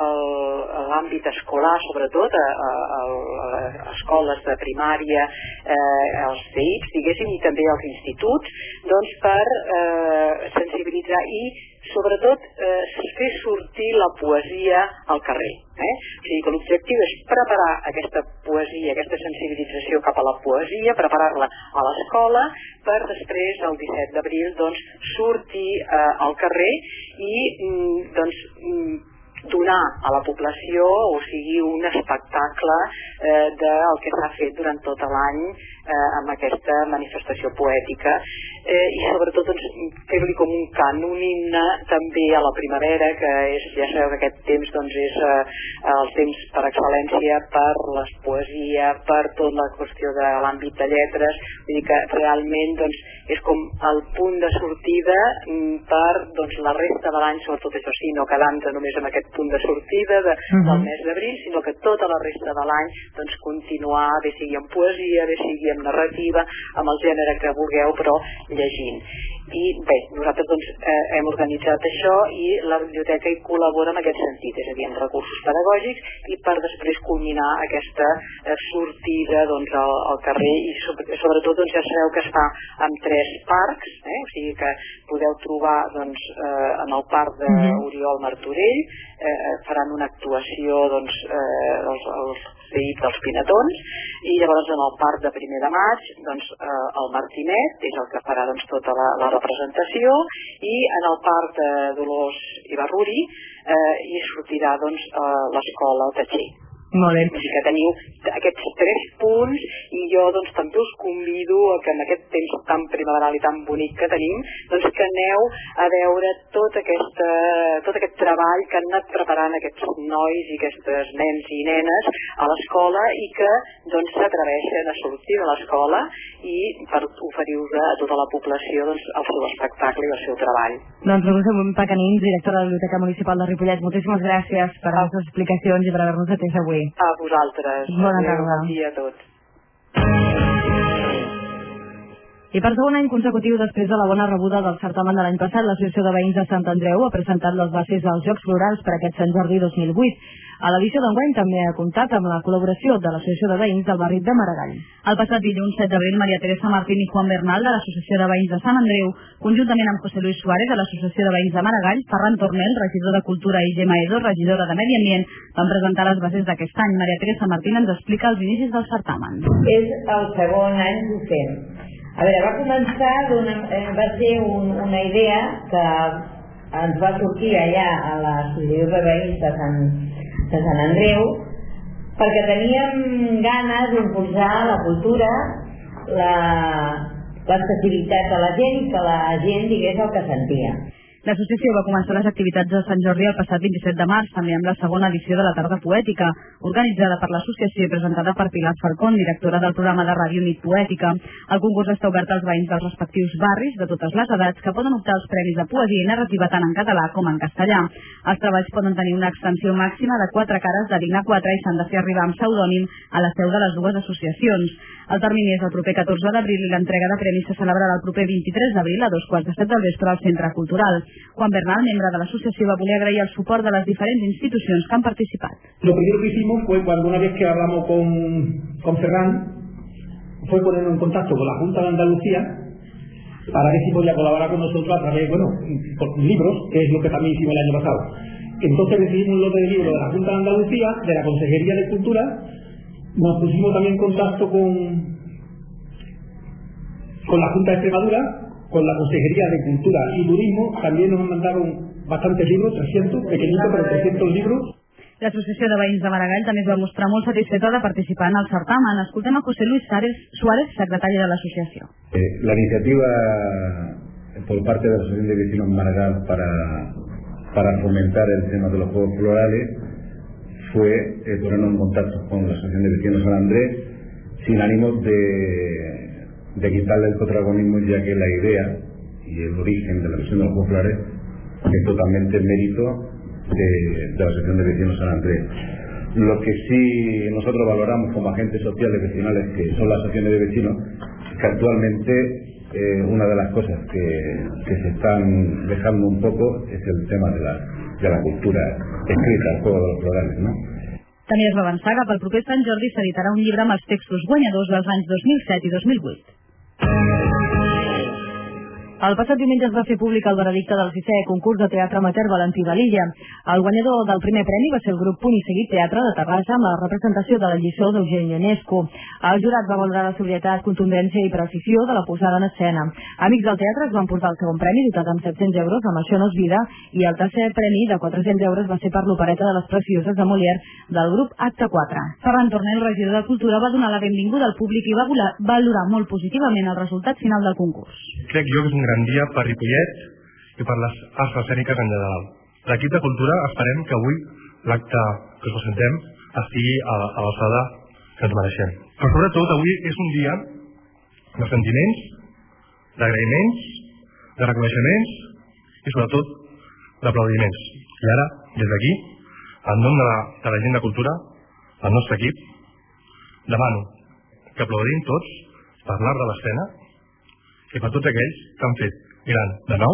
l'àmbit escolar, sobretot a, a, a, a escoles de primària, eh, als C I Ps, diguéssim, i també als instituts, doncs per eh, sensibilitzar i sobretot eh, fer sortir la poesia al carrer. Eh? O sigui que l'objectiu és preparar aquesta poesia, aquesta sensibilització cap a la poesia, preparar-la a l'escola per després, el disset d'abril, doncs, sortir eh, al carrer i mm, doncs, mm, donar a la població, o sigui, un espectacle eh, del que s'ha fet durant tot l'any eh, amb aquesta manifestació poètica eh, i sobretot doncs, fer-li com un cant, un himne també a la primavera, que és, ja sabeu que aquest temps doncs, és eh, el temps per excel·lència per les poesia, per tota la qüestió de l'àmbit de lletres, vull dir que realment doncs, és com el punt de sortida per doncs, la resta de l'any, sobretot això sí, no quedant-se només amb aquest punt de sortida de, uh-huh. del mes d'abril, sinó que tota la resta de l'any doncs, continuar, bé sigui en poesia, bé sigui en narrativa, amb el gènere que vulgueu, però llegint. I bé, nosaltres doncs, eh, hem organitzat això i la biblioteca hi col·labora en aquest sentit, és a dir, amb recursos pedagògics i per després culminar aquesta eh, sortida doncs, al, al carrer i sobre, sobretot doncs, ja sabeu que es fa amb tres parcs, eh? O sigui que podeu trobar doncs, eh, en el parc d'Oriol Martorell, eh, faran una actuació doncs, eh, els, els C I P dels Pinatons i llavors en el parc de primer de maig doncs, eh, el Martinet és el que farà doncs, tota la, la representació i en el parc de Dolors Ibarruri eh, hi sortirà doncs, eh, l'escola Tatxer. Molt bé. O sigui que teniu aquests tres punts i jo doncs, també us convido a que en aquest temps tan primaveral i tan bonic que tenim doncs que aneu a veure tot, aquesta, tot aquest treball que han anat preparant aquests nois i aquestes nens i nenes a l'escola i que doncs, s'atreveixen a sortir de l'escola i per oferir-vos a tota la població doncs, el seu espectacle i el seu treball. Doncs Rosa Pacanins, directora de la Biblioteca Municipal de Ripollet, moltíssimes gràcies per les vostres explicacions i per haver-nos atès avui. A vosaltres. Bona tarda. Bon dia a tots. I per segon any consecutiu, després de la bona rebuda del certamen de l'any passat, l'Associació de Veïns de Sant Andreu ha presentat les bases dels Jocs Florals per aquest Sant Jordi dos mil vuit. A l'edició d'enguany també ha comptat amb la col·laboració de l'Associació de Veïns del barri de Maragall. El passat dilluns set d'abril, Maria Teresa Martín i Juan Bernal de l'Associació de Veïns de Sant Andreu, conjuntament amb José Luis Suárez de l'Associació de Veïns de Maragall, Ferran Tornel, regidor de Cultura, i Gemma Edo, regidora de Medi Ambient, van presentar les bases d'aquest any. Maria Teresa Martín ens explica els inicis del certamen. És el segon any que ho fem. A veure, va començar, eh, va ser un, una idea que ens va sortir allà a l'Associació de Veïns de Sant, de Sant Andreu, perquè teníem ganes d'impulsar la cultura, la, les festivitats de la gent, que la gent digués el que sentia. L'associació va començar les activitats de Sant Jordi el passat vint-i-set de març, també amb la segona edició de la Tarda Poètica, organitzada per l'associació i presentada per Pilar Farcón, directora del programa de ràdio Nit Poètica. El concurs està obert als veïns dels respectius barris, de totes les edats, que poden optar als premis de poesia i narrativa tant en català com en castellà. Els treballs poden tenir una extensió màxima de quatre cares de vint a quatre i s'han de fer arribar amb pseudònim a la seu de les dues associacions. El termini és el proper catorze d'abril i l'entrega de premis se celebrarà el proper vint-i-tres d'abril a dos quarts de set del vespre al Centre Cultural. Juan Bernal, membre de l'associació, va voler agrair el suport de les diferents institucions que han participat. Lo primero que hicimos fue, cuando una vez que hablamos con, con Ferran, fue ponernos en contacto con la Junta de Andalucía para ver si podía colaborar con nosotros a través, bueno, con libros, que es lo que también hicimos el año pasado. Entonces recibimos un lote de libros de la Junta de Andalucía, de la Consejería de Cultura. Nos pusimos también en contacto con, con la Junta de Extremadura, con la Consejería de Cultura y Turismo. También nos mandaron bastantes libros, trescientos, pequeñitos, pero trescientos libros. L'Associació de Veïns de Maragall també es va mostrar molt satisfeta de participar en el certamen. Escoltem a José Luis Suárez, secretari de l'associació. Eh, la iniciativa por parte de la Asociación de Vecinos Maragall para, para fomentar el tema de los juegos florales fue eh, ponernos en contacto con la Asociación de Vecinos San Andrés sin ánimos de, de quitarle el protagonismo, ya que la idea y el origen de la visión de los juegos florales es totalmente mérito de, de la Asociación de Vecinos San Andrés. Lo que sí nosotros valoramos como agentes sociales vecinales, que son las asociaciones de vecinos, es que actualmente eh, una de las cosas que, que se están dejando un poco es el tema de la, de la cultura escrita, el juego de los florales, ¿no? També es va avançar que pel proper Sant Jordi s'editarà un llibre amb els textos guanyadors dels anys dos mil set i dos mil vuit. El passat diumenge es va fer públic el veredicte del sisè concurs de teatre amateur Valentí Valilla. El guanyador del primer premi va ser el grup Punt i Seguit Teatre de Terrassa amb la representació de la lliçó d'Eugeni Ionesco. El jurat va valorar la sobrietat, contundència i precisió de la posada en escena. Amics del teatre es van portar el segon premi, dotat amb set-cents euros, amb Això no és vida, i el tercer premi de quatre-cents euros va ser per l'opereta de les Precioses de Molière del grup Acte quatre. Ferran Tornel, regidor de Cultura, va donar la benvinguda al públic i va valorar molt positivament el resultat final del concurs. Crec jo que és un gran dia per Ripollet i per les arts escèniques en general. L'equip de Cultura esperem que avui l'acte que us presentem estigui a, a l'alçada que ens mereixem. Però sobretot avui és un dia de sentiments, d'agraïments, de reconeixements i sobretot d'aplaudiments. I ara, des d'aquí, en nom de la, de la gent de Cultura, el nostre equip, demano que aplaudim tots per l'art de l'escena i per tots aquells que han fet gran de nou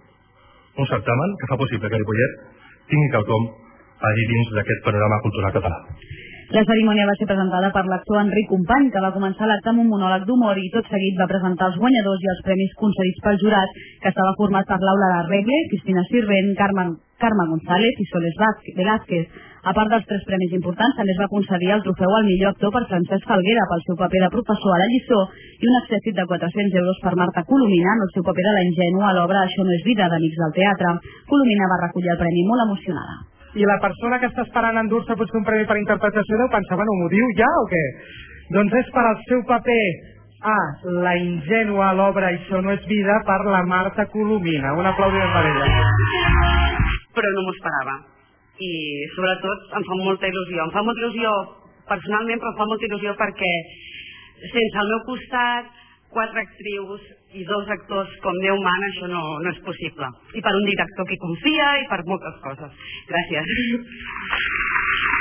un certamen que fa possible que Ripollet tingui quelcom allí dins d'aquest panorama cultural català. La cerimònia va ser presentada per l'actor Enric Company, que va començar l'acte amb un monòleg d'humor i tot seguit va presentar els guanyadors i els premis concedits pel jurat, que estava format per Laura Arregle, Cristina Sirvent, Carme, Carme González i Soles Velázquez. A part dels tres premis importants, també es va concedir el trofeu al millor actor per Francesc Falguera pel seu paper de professor a la lliçó i un accèssit de quatre-cents euros per Marta Colomina en el seu paper de la ingènua a l'obra Això no és vida, d'Amics del Teatre. Colomina va recollir el premi molt emocionada. I la persona que està esperant endur-se potser un premi per interpretació deu pensar, bueno, m'ho diu ja o què? Doncs és per al seu paper a la ingènua a l'obra Això no és vida per la Marta Colomina. Un aplaudiment per ella. Però no m'ho esperava. I sobretot em fa molta il·lusió. Em fa molta il·lusió personalment, però em fa molta il·lusió perquè sense al meu costat quatre actrius i dos actors com Déu mana, això no, no és possible. I per un director que confia i per moltes coses. Gràcies.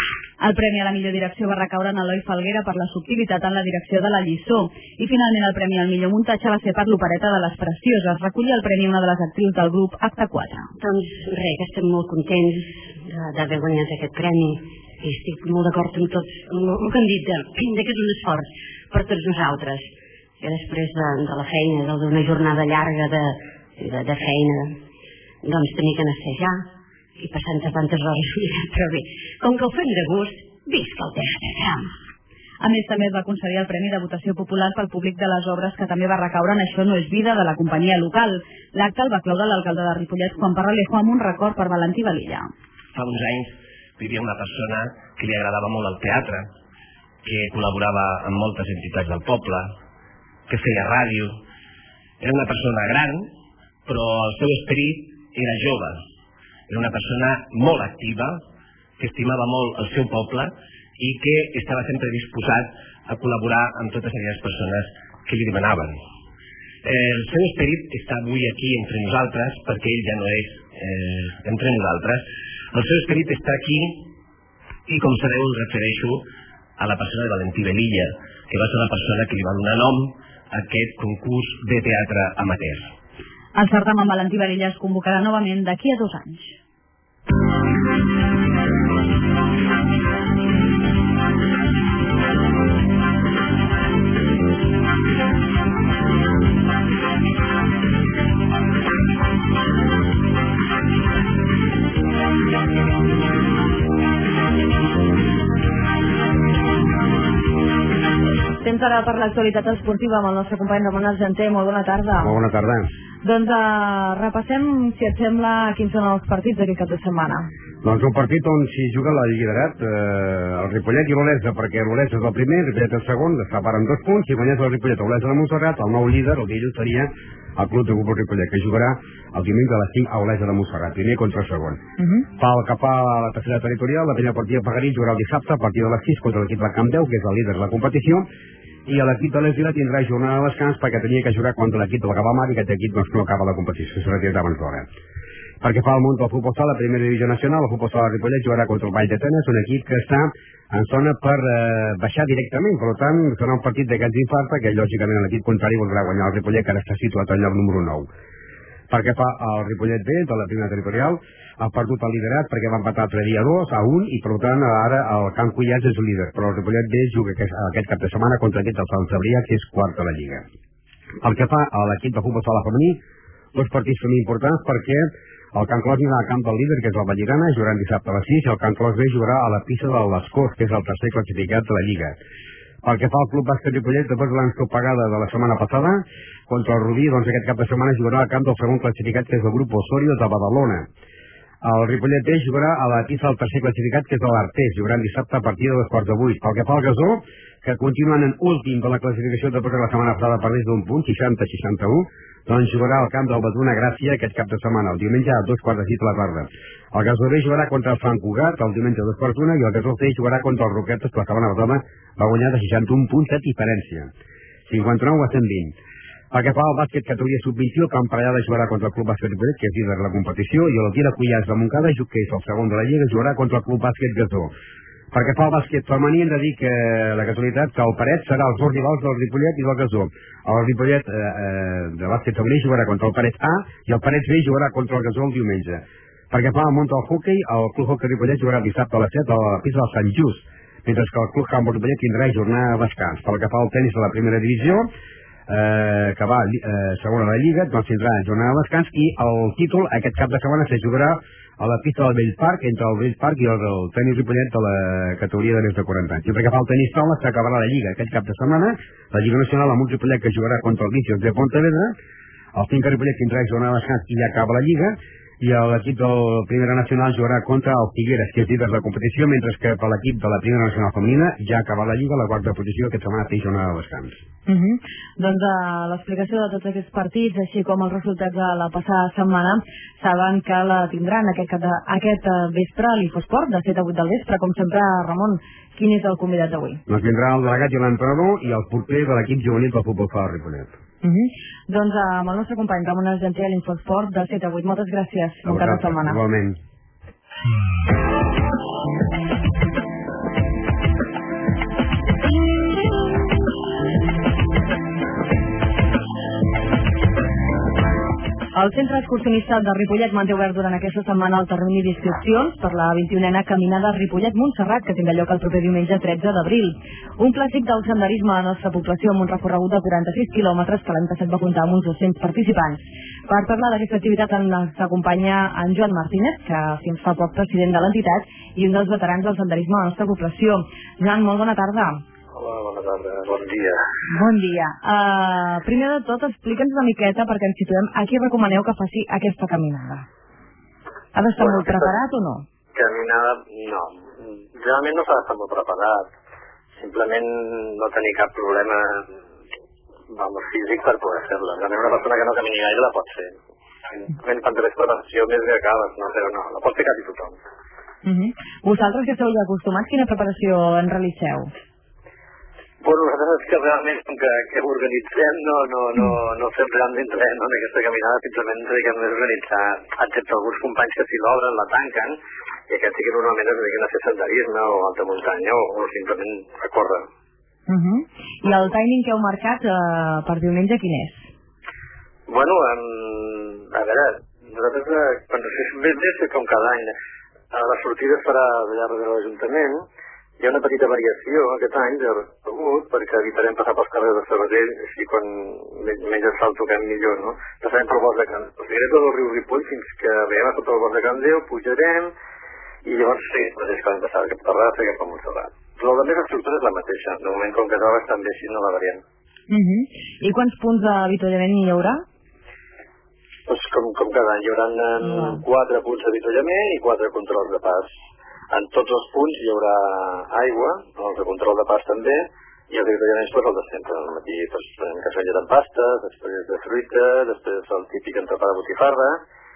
El premi a la millor direcció va recaure en Eloi Falguera per la subtilitat en la direcció de la lliçó. I finalment el premi al millor muntatge va ser per l'opereta de les Precioses. Recollia el premi una de les actrius del grup Acte quatre. Doncs res, que estem molt contents d'haver guanyat aquest premi. I estic molt d'acord amb tots el que han dit, que és un esforç per tots nosaltres. Que després de, de la feina, d'una jornada llarga de, de, de feina, doncs tenir que assajar i passant tantes hores, però bé, com que ho fem de gust, visca el teatre. A més, també es va concedir el Premi de Votació Popular pel públic de les obres que també va recaure en Això no és vida, de la companyia local. L'acte el va cloure l'alcalde de Ripollet, Juan Parralejo, amb un record per Valentí Valilla. Fa uns anys vivia una persona que li agradava molt el teatre, que col·laborava amb moltes entitats del poble, que feia ràdio. Era una persona gran, però el seu esperit era jove. Era una persona molt activa, que estimava molt el seu poble i que estava sempre disposat a col·laborar amb totes aquelles persones que li demanaven. El seu esperit està avui aquí entre nosaltres, perquè ell ja no és eh, entre nosaltres. El seu esperit està aquí i, com sabeu, us refereixo a la persona de Valentí Valilla, que va ser la persona que li va donar nom a aquest concurs de teatre amateur. El certamen Valentí Valilla es convocarà novament d'aquí a dos anys. Temps ara per l'actualitat esportiva amb el nostre company Ramon Argenter. Molt bona tarda. Molt bona tarda. Doncs uh, repassem, si et sembla, quins són els partits d'aquest cap de setmana. Doncs un partit on s'hi juga la liderat eh, el Ripollet i l'Olesa, perquè l'Olesa és el primer, el Ripollet el segon, es separen dos punts, i guanyés el Ripollet Olesa de Montserrat, el nou líder, el dilluns seria el club de futbol Ripollet, que jugarà el diumenge a les cinc a Olesa de Montserrat, primer contra segon. Uh -huh. Pel cap a la tercera territorial, la primera partida Pagarí jugarà el dissabte a partir de les sis contra l'equip del Camp deu, que és el líder de la competició, i l'equip de l'Esvila tindrà jornada de descans perquè tenia que jugar contra l'equip del Gavamar i aquest equip doncs, no acaba la competició, s'ha retirat abans d'hora. Perquè fa el munt del futbol sala, la primera divisió nacional, el futbol sala de Ripollet jugarà contra el Vall de Tenes, un equip que està en zona per eh, baixar directament, per tant, serà un partit d'aquests infarts, que lògicament l'equip contrari voldrà guanyar el Ripollet, que ara està situat al lloc número nou. Perquè fa el Ripollet B, de la primera territorial, ha perdut el liderat perquè va empatar l'altre dia dos a un i per tant ara el Can Cullats és el líder, però el Ripollet B juga aquest, aquest cap de setmana contra aquest del Sant Cebrià, que és quart a la Lliga. El que fa a l'equip de futbol sala femení, dos partits són importants perquè el Can Clos anirà al camp del líder, que és el Vallirana, jugaran dissabte a les sis, i el Can Clos B jugarà a la pista de les Corts, que és el tercer classificat de la Lliga. Pel que fa al Club Bàsquet Ripollet, després de l'ensopegada de la setmana passada, contra el Rubí, doncs aquest cap de setmana jugarà al camp del segon classificat, que és el grup Osorio de Badalona. El Ripollet B jugarà a la pista del tercer classificat, que és l'Artés, jugaran dissabte a partir de les quarts de vuit. Pel que fa al Gasó, que continuen en últim de la classificació després de la setmana passada per més d'un punt, seixanta a seixanta-u, doncs jugarà al camp del Baduna Gràcia aquest cap de setmana, el diumenge a dos quarts de sis de la tarda. El Gasó B jugarà contra el Sant Cugat el diumenge a dos quarts d'una i el Gasó C jugarà contra el Roquetes, que la setmana passada va guanyar de seixanta-un punts de diferència. cinquanta-nou a cent vint. Pel que fa al bàsquet categoria sub vint, el Camp Parellada jugarà contra el Club Bàsquet Ripollet, que és líder de la competició, i el Tira Cullars de Montcada, que és el segon de la Lliga, jugarà contra el Club Bàsquet Gasó. Pel que fa al bàsquet femení, hem de dir que la casualitat que el Paret serà els dos rivals del Ripollet i del Gasó. El Ripollet eh, eh, de bàsquet femení jugarà contra el Paret A i el Paret B jugarà contra el Gasó el diumenge. Pel que fa al món del hoquei, el Club Hoquei Ripollet jugarà dissabte a les set a la pista del Sant Just, mentre que el Club Handbol Ripollet tindrà jornada de descans. Pel que fa al tenis de la primera divisió, eh, que va eh, segona de la Lliga, doncs tindrà jornada de descans i el títol aquest cap de setmana se jugarà a la pista del Vell Parc, entre el Vell Parc i el, el tenis Ripollet de la categoria de més de quaranta anys. I pel que fa al tenis taula, s'acabarà la Lliga aquest cap de setmana, la Lliga Nacional amb un Ripollet que jugarà contra el Vicios de Pontevedra, el Finca Ripollet tindrà jornada de descans i ja acaba la Lliga, i l'equip de la Primera Nacional jugarà contra el Figueres, que és líder de la competició, mentre que per l'equip de la Primera Nacional femenina ja acaba la Lliga, la quarta posició, aquesta setmana té jornada de descans. Uh -huh. Doncs uh, l'explicació de tots aquests partits, així com els resultats de la passada setmana, saben que la tindran aquest, aquest uh, vespre a l'Infosport, de set a vuit del vespre. Com sempre, Ramon, quin és el convidat d'avui? Doncs vindrà el delegat i l'entrenador i el porter de l'equip juvenil del futbol sala Ripollet. Uh -huh. Doncs uh, amb el nostre company Ramon Argenter a l'Infosport de set a vuit. Moltes gràcies. Bon cap de setmana. Igualment. El centre excursionista de Ripollet manté obert durant aquesta setmana el termini d'inscripcions per la vint-i-unena caminada Ripollet-Montserrat, que tindrà lloc el proper diumenge tretze d'abril. Un clàssic del senderisme a la nostra població amb un recorregut de quaranta-sis quilòmetres que l'any passat va comptar amb uns dos-cents participants. Per parlar d'aquesta activitat ens acompanya en Joan Martínez, que fins fa poc president de l'entitat i un dels veterans del senderisme a la nostra població. Joan, molt bona tarda. Hola, bona tarda, bon dia. Bon dia. Uh, primer de tot, explica'ns una miqueta perquè ens situem a qui recomaneu que faci aquesta caminada. Ha d'estar bueno, molt preparat o no? Caminada, no. Realment no s'ha d'estar molt preparat. Simplement no tenir cap problema vamos, físic per poder fer-la. Realment una persona que no camini gaire la pot fer. Simplement quan tens preparació més que acabes, no, però no, la pot fer quasi tothom. Uh -huh. Vosaltres que esteu ja acostumats, quina preparació en realitzeu? Bueno, nosaltres que realment, com que, que organitzem, no, no, no, no fem realment res no, en aquesta caminada, simplement ens dediquem més a organitzar, excepte alguns companys que s'hi l'obren, la tanquen, i aquests sí que normalment es dediquen a fer senderisme o alta muntanya o, o simplement a córrer. Uh -huh. I el timing que heu marcat eh, per diumenge quin és? Bueno, um, a veure, nosaltres, eh, quan fem més més com cada any, a la sortida es farà allà darrere de l'Ajuntament. Hi ha una petita variació aquest any de recorregut perquè evitarem passar pels carrers de Sabadell, així quan menys asfalt toquem millor, no? Passarem pel bosc de Can Déu. Seguirem tot el riu Ripoll fins que veiem a tot el bosc de Can Déu, pujarem i llavors sí, el mateix que l'any passat, cap a Terrassa i cap a Montserrat. Però la més estructura és la mateixa. De moment, com que és hores, també així no la variem. Uh -huh. I quants punts d'avituallament hi haurà? Doncs com, com cada any, hi haurà uh. quatre punts d'avituallament i quatre controls de pas. En tots els punts hi haurà aigua, els de control de pas també, i els avituallaments doncs el de sempre. Al matí doncs, tenim casella amb pasta, després de fruita, després el típic entrepà de botifarra,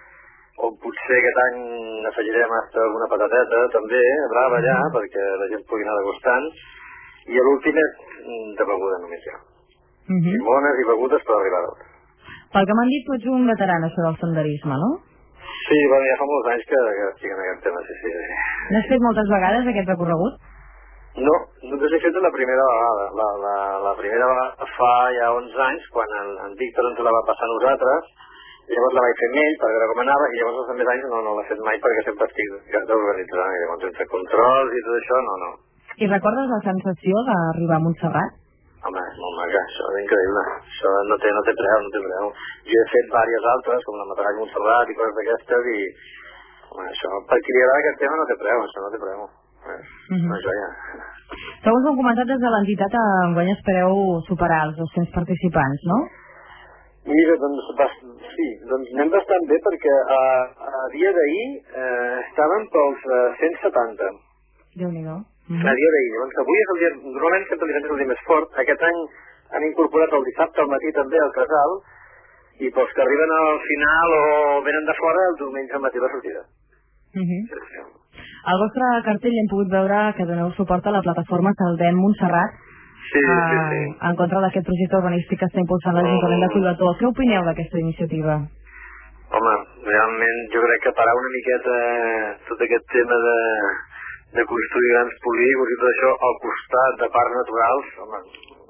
on potser aquest any afegirem hasta alguna patateta també, brava allà, mm. perquè la gent pugui anar degustant, i l'últim és de beguda només ja. Mm -hmm. Limones i begudes per arribar a dalt. Pel que m'han dit, tu ets un veterà això del senderisme, no? Sí, bueno, ja fa molts anys que, que estic en aquest tema, sí, sí. N'has fet moltes vegades aquest recorregut? No, només he fet la primera vegada. La, la, la primera vegada fa ja onze anys, quan en, en Víctor ens la va passar a nosaltres, llavors la vaig fer amb ell perquè recomanava, i llavors els més anys no, no l'he fet mai perquè sempre estic d'organitzar, i llavors entre controls i tot això, no, no. I recordes la sensació d'arribar a Montserrat? Home, és molt maca, això és increïble. Això no té, no té preu, no té preu. Jo he fet diverses altres, com la Matarall Montserrat i coses d'aquestes, i home, això, per qui li agrada aquest tema no té preu, això no té preu. És una joia. Segons ho hem comentat des de l'entitat, enguany espereu superar els dos-cents participants, no? Mira, doncs, sí, doncs anem bastant bé perquè a, a dia d'ahir eh, estàvem pels eh, cent setanta. Déu-n'hi-do. Mm-hmm. A dia d'ahir. Llavors, avui és el dia, normalment sempre el divendres és el dia més fort. Aquest any han incorporat el dissabte al matí també al casal i pels que arriben al final o venen de fora el diumenge al matí la sortida. Mm-hmm. Sí, sí. Al vostre cartell hem pogut veure que doneu suport a la plataforma Salvem Montserrat. Sí, sí, sí. En contra d'aquest projecte urbanístic que està impulsant l'Ajuntament de Collbató. Què opineu d'aquesta iniciativa? Home, realment jo crec que parar una miqueta tot aquest tema de, de construir grans polígons i tot això al costat de parcs naturals, home,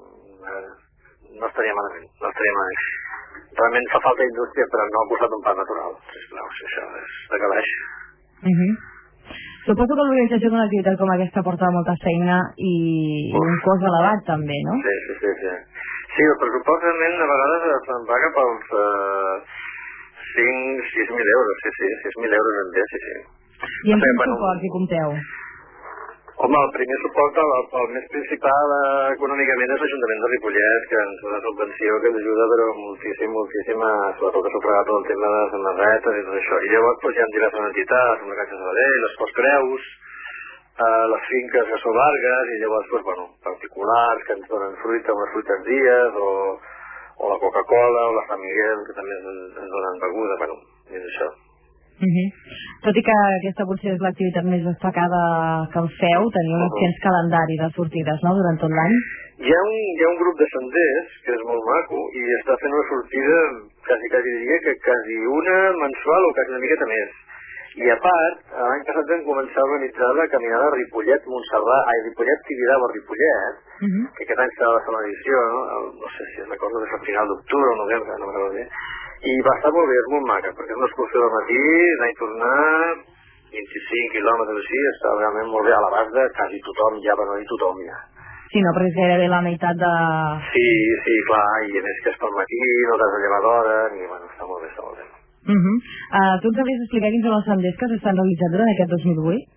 no estaria malament, no estaria malament. Realment fa falta indústria, però no al costat d'un parc natural, sisplau, si això és de calaix. Uh -huh. Suposo que l'organització d'una activitat com aquesta porta molta feina i Uf. un cost elevat també, no? Sí, sí, sí. Sí, sí el pressupost realment a vegades se'n paga pels uh, cinc sis mil euros, sí, sí, sis mil euros en dia, sí, sí. I amb quin bueno, suport hi compteu? Home, el primer suport, el, el més principal eh, econòmicament és l'Ajuntament de Ripollet, que ens fa una subvenció que ens ajuda però moltíssim, moltíssim, a, sobretot a sufragar tot el tema de les samarretes i tot això. I llavors doncs, hi ha diverses entitats, com la Caixa Sabadell, les Pors Creus, eh, les finques que són largues, i llavors, doncs, bueno, particulars que ens donen fruita, unes fruites dies, o, o la Coca-Cola, o la Sant Miguel, que també ens, ens donen beguda, bueno, i és això. Uh -huh. Tot i que aquesta potser és l'activitat més destacada que el feu, teniu un extens uh -huh. calendari de sortides, no?, durant tot l'any. Hi ha, un, hi ha un grup de senders que és molt maco i està fent una sortida quasi, quasi diria que quasi una mensual o quasi una miqueta més. I a part, l'any passat vam començar a organitzar la caminada Ripollet-Montserrat, ai, Ripollet-Tibidabo-Ripollet, uh -huh. que aquest any serà la segona edició, no? El, no sé si es recorda des del final d'octubre o novembre, no m'agrada bé. I va estar molt bé, és molt maca, perquè és una excursió del matí, anar i tornar, vint-i-cinc quilòmetres així, està realment molt bé, a l'abast de quasi tothom, ja per no dir tothom ja. Sí, no, perquè és gairebé la meitat de... Sí, sí, clar, i a més que és pel matí, no t'has de llevar d'hora, i bueno, està molt bé, està molt bé. Uh -huh. uh, tu ens hauries d'explicar quins són els senders que s'estan realitzant durant aquest dos mil vuit?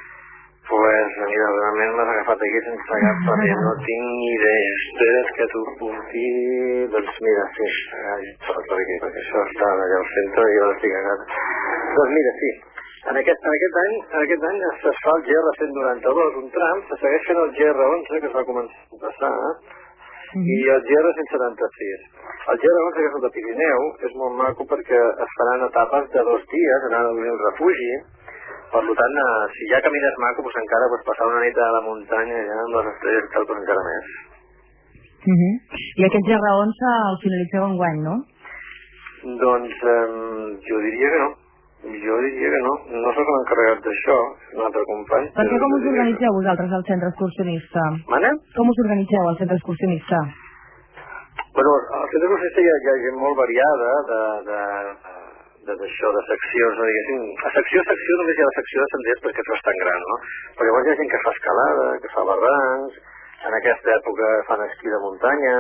Pues, mira, realment m'has agafat aquí sense agafar, no tinc ni idea. Espera't que t'ho puc dir... Doncs mira, sí, sort per aquí, perquè això està allà al centre i jo l'estic agafant. Doncs mira, sí, en aquest, en aquest any, en aquest any es fa el G R cent noranta-dos, un tram, se segueix fent el G R onze, que es va començar a passar, i el G R cent setanta-sis. El G R onze, que és el de Pirineu, és molt maco perquè es faran etapes de dos dies, anant a obrir el refugi. Per tant, si ja camines maco, doncs encara pots passar una nit a la muntanya ja amb les estrelles i tal, però encara més. Uh -huh. I aquest G R onze el finalitzeu enguany, no? Doncs eh, jo diria que no. Jo diria que no. No soc l'encarregat d'això, és un altre company. Per què com us organitzeu vosaltres al centre excursionista? Mana? Com us organitzeu al centre excursionista? Bueno, al centre excursionista hi ha, hi ha gent molt variada de... de d'això, de seccions, no diguéssim, a secció a secció només hi ha la secció de senders perquè això és tan gran, no? Però llavors hi ha gent que fa escalada, que fa barrancs, en aquesta època fan esquí de muntanya,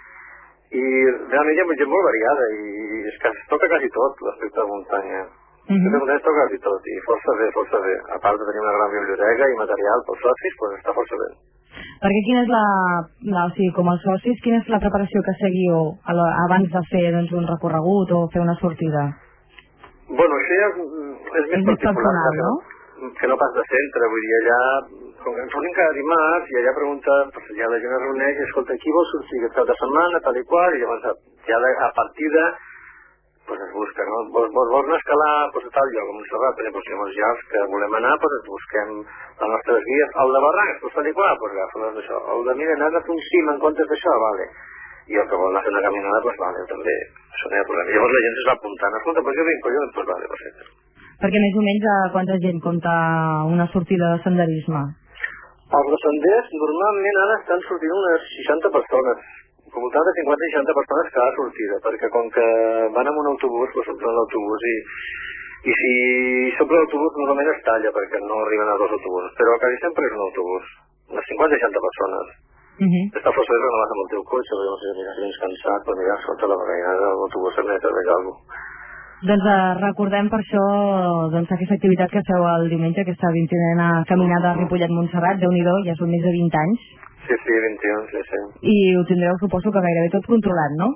i realment hi ha gent molt variada, i és que es toca quasi tot l'aspecte de muntanya. Uh -huh. Es toca quasi tot, i força bé, força bé. A part de tenir una gran biblioteca i material pels socis, doncs està força bé. Perquè quina és la, la o sigui, com els socis, quina és la preparació que seguiu a la, abans de fer doncs, un recorregut o fer una sortida? Bueno, això ja és, és més és particular, personal, que, no? que no pas de centre, vull dir, allà, com que ens reúnim cada dimarts, i allà pregunta, pues, ja la gent es reuneix, i escolta, qui vol sortir aquest cap de setmana, tal i qual, i llavors ja a partir de, pues es busca, no? Vols, vols, vols anar a escalar pues, a tal lloc, a Montserrat, doncs llavors ja els que volem anar, pues ens busquem les nostres guies, el de barrancs, pues tal i qual, pues agafa d'això, el de, mira, anar a fer un cim en comptes d'això, vale. I el que vol anar a fer una caminada, doncs vale, també, això no hi ha problema. Llavors la gent es va apuntant, escolta, doncs jo vinc, jo vinc, doncs vale, perfecte. Perquè més o menys a quanta gent compta una sortida de senderisme? Els de senders normalment ara estan sortint unes seixanta persones, al voltant de cinquanta a seixanta persones cada sortida, perquè com que van amb un autobús, doncs s'omple l'autobús i, i si s'omple l'autobús normalment es talla perquè no arriben a dos autobusos, però quasi sempre és un autobús, unes cinquanta a seixanta persones. Uh -huh. Està força bé que no vas amb el teu cotxe, perquè no sé, mira, si vens cansat, però mira, escolta, la vegada l'autobús també serveix alguna cosa. Doncs eh, recordem per això doncs, aquesta activitat que feu el diumenge, aquesta vint-i-una caminada a Ripollet-Montserrat, Déu-n'hi-do, ja són més de vint anys. Sí, sí, vint-i-un, sí, sí. I ho tindreu, suposo, que gairebé tot controlat, no?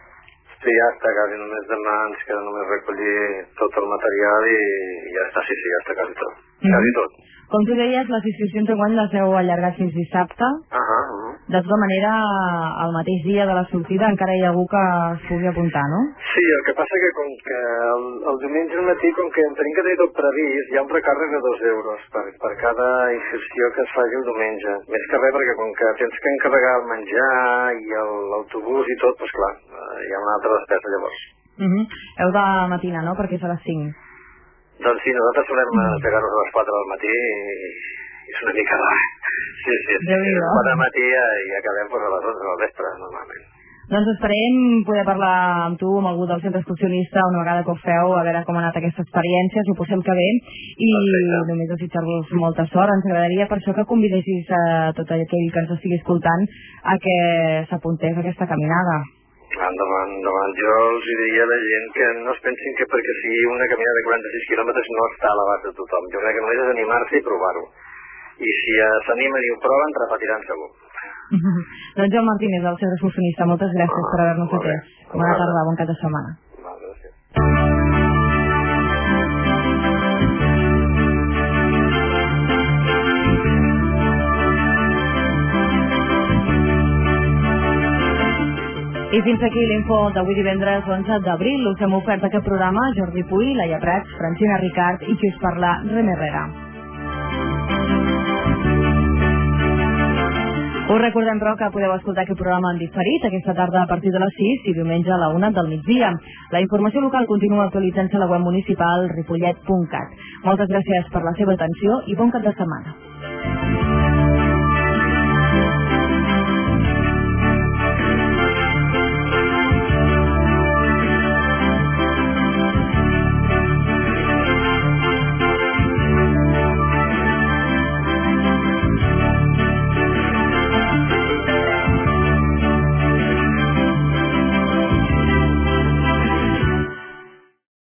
Sí, ja està, quasi només demà ens queda només recollir tot el material i, i ja està, sí, sí, ja està quasi tot. Mm-hmm. Quasi tot. Com tu deies, les inscripcions enguany les heu allargat fins dissabte. Uh -huh, uh -huh. De tota manera, el mateix dia de la sortida encara hi ha algú que es pugui apuntar, no? Sí, el que passa que com que el, el diumenge al matí, com que tenim que tenir tot previst, hi ha un recàrrec de dos euros per, per cada inscripció que es faci el diumenge. Més que res perquè com que tens que encarregar el menjar i l'autobús i tot, doncs clar, hi ha una altra despesa llavors. Uh -huh. Heu de matinar, no? Perquè és a les cinc. Doncs sí, nosaltres solem engegar-nos a les quatre del matí i, i és una mica d'hora. Sí, sí, sí. A les quatre del matí i acabem pues, a les onze del vespre, normalment. Doncs esperem poder parlar amb tu, amb algú del centre excursionista, una vegada que ho feu, a veure com ha anat aquesta experiència, suposem que bé, i perfecte. Només desitjar-vos molta sort. Ens agradaria per això que convidessis a tot aquell que ens estigui escoltant a que s'apuntés a aquesta caminada. Endavant, endavant. Jo els diria a la gent que no es pensin que perquè sigui una caminada de quaranta-sis quilòmetres no està a l'abast de tothom. Jo crec que només és animar-se i provar-ho. I si s'animen i ho proven, repetiran segur. Doncs Joan Martínez, del centre excursionista, moltes gràcies ah, per haver-nos atès. Bona tarda, bon cap de setmana. Va, gràcies. I fins aquí l'info d'avui divendres onze d'abril. Us hem ofert aquest programa Jordi Puy, Laia Prats, Francina Ricard i qui us parla, Rem Herrera. Us recordem, però, que podeu escoltar aquest programa en diferit aquesta tarda a partir de les sis i diumenge a la una del migdia. La informació local continua actualitzant-se a la web municipal ripollet punt cat. Moltes gràcies per la seva atenció i bon cap de setmana.